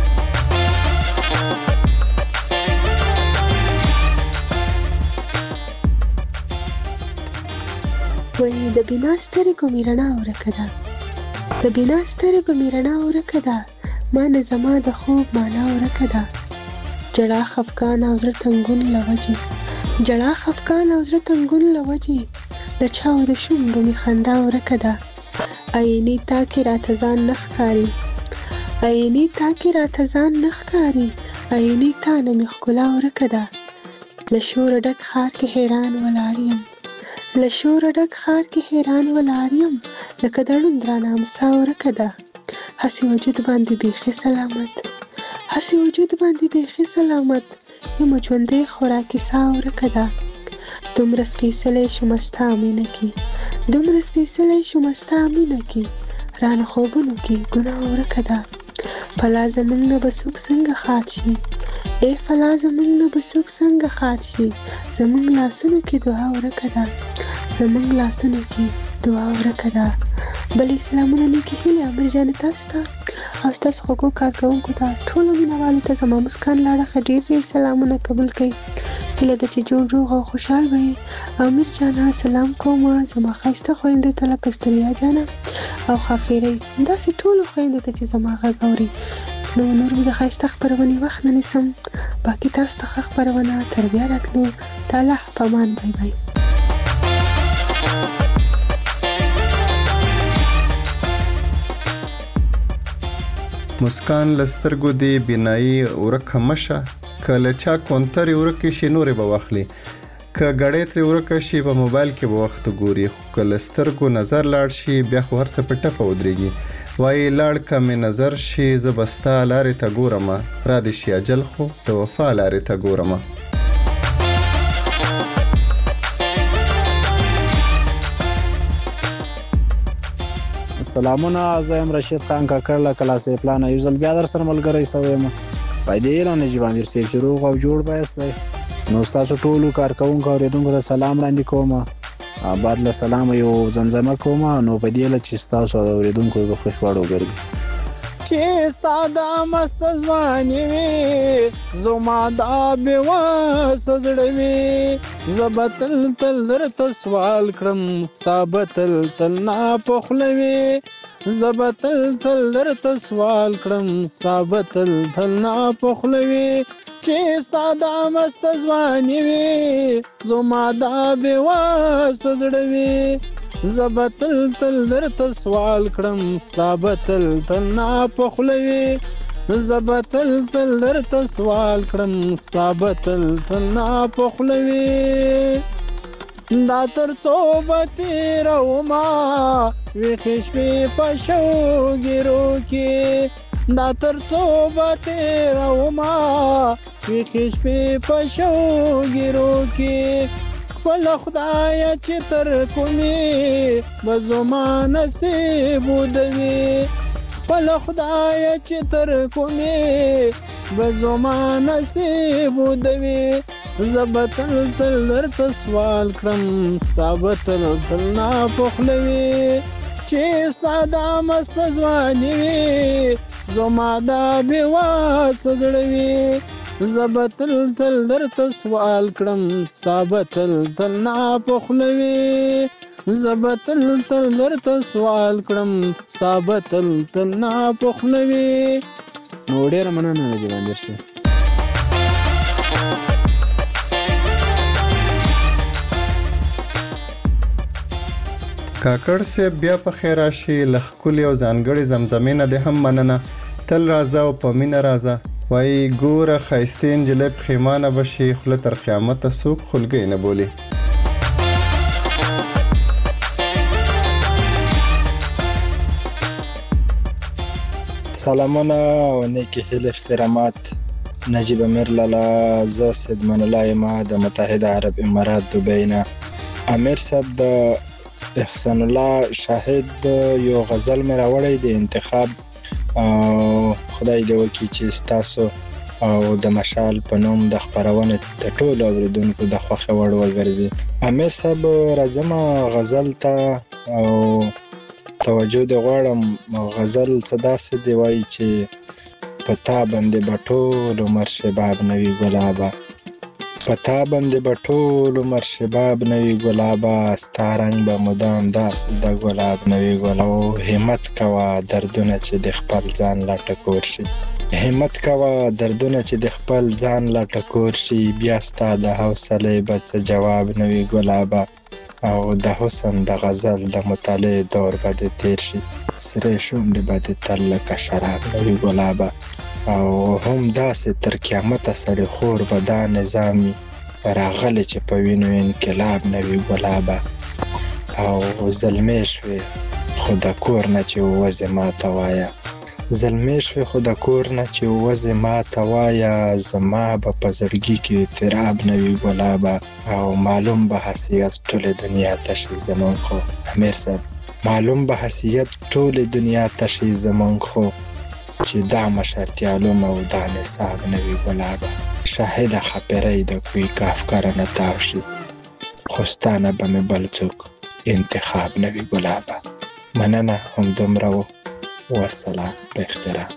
[SPEAKER 21] وایي د بنا سترګو مې رڼا ورکه ده، د بنا سترګو مې رڼا ورکه ده، ما نه زما د خوب معنا ورکه ده. جړا خفګان او زړه تنګون له وجې، جړا خفګان او زړه تنګون له وجې، له چاو د شونډو مې خندا ورکه ده. عیني تا کې راته ځان نه ښکاري، عیني تا کې راته ځان نه ښکاري، عیني تا نه مې ښکلا ورکه ده. له شوره ډک ښار کې حیران ولاړ یم، له شوره ډک ښار کې حیران ولاړ یم، لکه د ړوند رانه امسا ورکه ده. هسې وجود باندې بیخي سلامت، هسې وجود باندې بیخي سلامت، یم ژوندی خوراکي سا ورکه ده. دومره سپېڅلی شومه ستا مینه کې، دومره سپېڅلی شومه ستا مینه کې، رانه خوبونو کې ګناه ورکه ده. فلا زموږ نه به څوک څنګه خات شي، ای فلا زموږ نه به څوک څنګه خات شي، زموږ لاسونو کې دعا ورکه ده، زموږ لاسونو کې دعا ورکه ده. بلې سلامونه نیکې هیلې امیر جانې تاسو ته او ستاسو خوږو کارکوونکو ته، ټولو مینهوالو ته زما مسکان له اړخه ډېر ډېر سلامونه قبول کړئ. هیله ده چې جوړ روغ او خوشحال به یې. امیر جانه سلام کوم زما ښایسته خویندو ته لکه ستریا جانه او ښاپیرۍ، داسې ټولو خویندو ته چې زما غږ اوري. نو نور مې د ښایسته خپرونې وخت نه نیسم، باقي تاسو ته ښه خپرونه تر بیا راتلو. د الله په امان. بای بای.
[SPEAKER 7] مسکان لسترګو دی بینایی ورکه مشه، که له چا کونترې ورکې شي نورې به واخلي، که ګړۍ ترې ورکه شي په موبایل کې به وخت ګوري، خو که له سترګو نظر لاړ شي بیا خو هر څه په ټپه ودرېږي. وایي لاړ که مې نظر شي زه به ستا لارې ته ګورمه، را دې شي اجل خو د وفا لارې ته ګورمه.
[SPEAKER 16] سلامونه، زه یم رشید خان کاکړ له کلاسې پلانه، یو ځل بیا در سره ملګری سوی یم. فایدې له نجیب امیر صاحب چې روغ او جوړ بایست دی. نو ستاسو ټولو کارکوونکو اورېدونکو ته سلام وړاندې کوم، بعد له سلامه یو زمزمه کوم، نو په دې له چې ستاسو د اورېدونکو د خوښ وړ وګرځي. چې ستا دا مست ځواني وي زما دا بېوسه زړه وي، زه به تل تل درته سوال کړم ستا به تل تل ناپخله وي، زه به تل تل درته سوال کړم ستا به تل تل ناپخله وي. چې ستا دا مست ځواني وي زما دا بېوسه زړه وي، زه به تل تل درته سوال کړم ستا به تل تل ناپخله وي، زه به تل تل درته سوال کړم ستا به تل تل ناپخله وي. دا تر څو به تېرومه ویښې شپې په شوګیرو کې، دا تر څو به تېرومه ویښې شپې په شوګیرو کې، خپل خدایه چې تر کومې به زما نصیب ودوي، خپل خدایه چې تر کومې به زما نصیب ودوي، زه به تل تل درته سوال کړم ستا به تل تل ناپخله وي. چې ستا دا مست ځواني وي زما دا بېوسه زړه وي، زه به تل تل درته سوال کړم ستا به تل تل ناپخله وي، زه به تل تل درته سوال کړم ستا به تل تل ناپخله وي. نو ډېره مننه نجیب امیر صاحب.
[SPEAKER 7] کاکړ صاحب بیا په خیر راشي، له ښکلې او ځانګړې زمزمې نه دې هم مننه. تل راځه او په مینه راځه. وایي ګوره ښایستې نجلۍ پښیمانه به شي، خوله تر قیامته څوک خولګۍ نه بولي.
[SPEAKER 3] سلامونه او نیکی هیل احترامات. نجیب امیر لالا، زه سید من الله یم د متحده عرب امارات دوبۍ نه. امیر صاحب د احسان الله شاهد یو غزل مې راوړی د انتخاب، او خدای دې وکړي چې ستاسو او د مشال په نوم د خپرونې د ټولو اوریدونکو د خوښې وړ وګرځي. امیر صاحب راځم غزل ته او توجه دې غواړم. غزل څه داسې دی وایي چې په تا باندې به ټول عمر شباب نه وي ګلابه، په تا باندې به ټول عمر شباب نه وي ګلابه، ستا رنګ به مدام داسې د ګلاب نه وي ګلابه. او همت کوه دردونه چې د خپل ځان لا ټکور شي، همت کوه دردونه چې د خپل ځان لا ټکور شي، بیا ستا د حوصلې به څه جواب نه وي ګلابه. او د حسن د غزل د مطالعې دور به دې تیر شي، سرې شونډې به دې تل لکه شراب نه وي ګلابه. او هم داسې تر قیامته سړی خور به دا نظام وي، راغلی چې په وینو انقلاب نه وي ګلابه. او زلمې شوې خو د کور نه چې ووځې ماته وایه، زلمې شوې خو د کور نه چې ووځې ماته وایه، زما به په زړګي کې اضطراب نه وي ګلابه. او معلوم به حیثیت ټولې دنیا ته شي زمونږ خو امیر صاحب، معلوم به حیثیت ټولې دنیا ته شي زمونږ خو، چې دا مشرتیالوم او دا نصاب نه وي ګلابه. شاهده خپرۍ د کوی کافکره نه تاو شي، خو ستانه به مې بل څوک انتخاب نه وي ګلابه. مننه همدومره و، والسلام په احترام.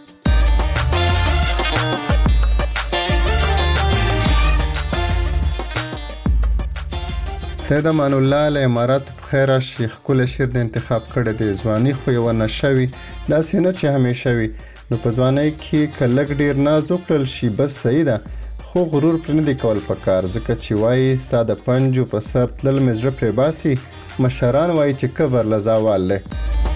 [SPEAKER 7] سید امان الله له امارات په خیر راشي. ښکلی شعر د انتخاب کړی دی. ځواني خو یوه نشه وي، داسې نه چې همیشه وي. نو په ځوانۍ کې که لږ ډېر ناز وکړل شي بس صحیح ده، خو غرور پرې نه دی کول پکار، ځکه چې وایي ستا د پنجو په سر تلل مې زړه پرې باسي. مشران وایي چې کبر له زوال دی.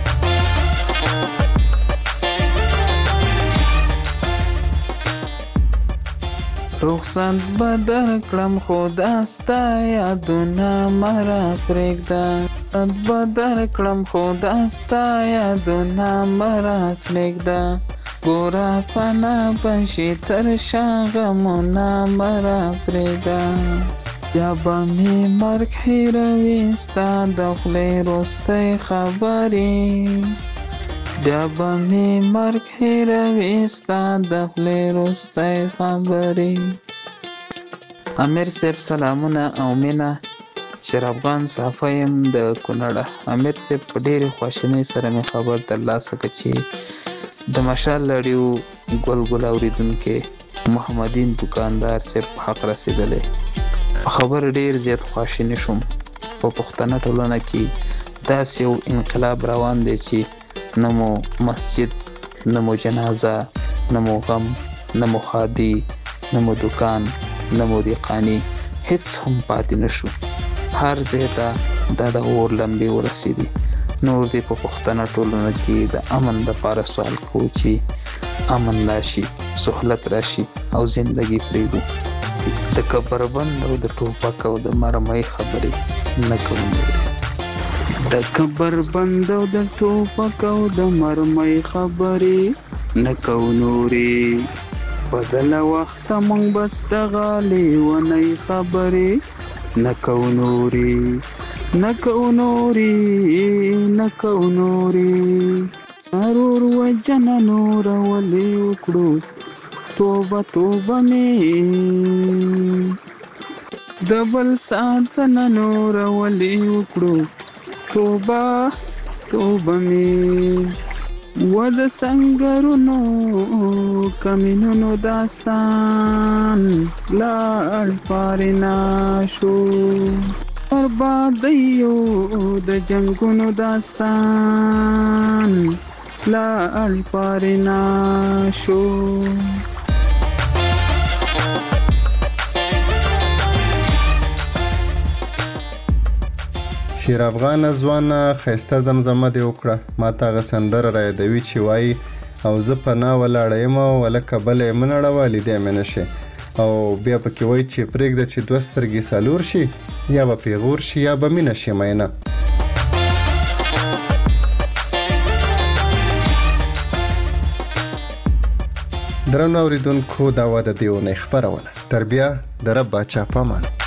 [SPEAKER 22] رخصت به درکړم خو داستا یادونه مرا پرېږده، رخصت به درکړم خو داستا یادونه مرا پرېږده، ګوره پنا بشي تر شا غمونه مرا پرېږده، یا به مې مرګ هېروي ستا د خولې وروستۍ خبرې، بیا به مې مرګ هېروي ستا د خولې وروستۍ خبرې. امیر صاحب سلامونه او مینه. شرافغان صافه یم د کونړه. امیر صاحب په ډېرې خواشینۍ سره مې خبر ترلاسه کړ چې د مشال راډیو ګل ګل اورېدونکی محمدین دوکاندار صاحب په حق رسېدلی. په خبر ډېر زیات خواشینی شوم. په پښتنه ټولنه کې داسې یو انقلاب روان دی چې نه مو مسجد، نه مو جنازه، نه مو غم، نه مو خادي، نه مو دکان، نه مو دیقاني، هیڅ هم پاتې نشو. هر ځای ته دا د اور لمبې ورسېدي. نور دې په پښتنه ټولنه کې د امن دپاره سوال کوو چې امن راشي، سهولت راشي او زندګي پرېږدو. د کبربند او د ټوپک او د مرمۍ خبرې نه کوو. د کبربند او د ټوپک او د مرمۍ خبرې نه کوو نورې، بدل وخت مونږ بس د غالې ونۍ خبرې نه کوو نورې، نه کوو نورې، نه کوو نورې. ضرور وجنه نور ولې وکړو توبه توبه مې، د بل ساتنه نور ولې وکړو توبه توبه مې. و د سنگرونو کمینونو داستان لاړ پارنا شو، بربادیو د جنگونو داستان لاړ پارنا شو.
[SPEAKER 7] شیر افغان ځوانه ښایسته زمزمه دې وکړه ما ته هغه سندره رایادوي چې وایي او زه پناه ولاړه یم ولکه بله یې مه نړوه لیدی مې نه شي او بیا پکې وایي چې پرېږده چې دوه سترګې څلور شي یا به پیغور شي یا به مینه شي مینه. درنو اوریدونکو دا وه د دې اونۍ خپرونه تر بیا د رب باچا په امان.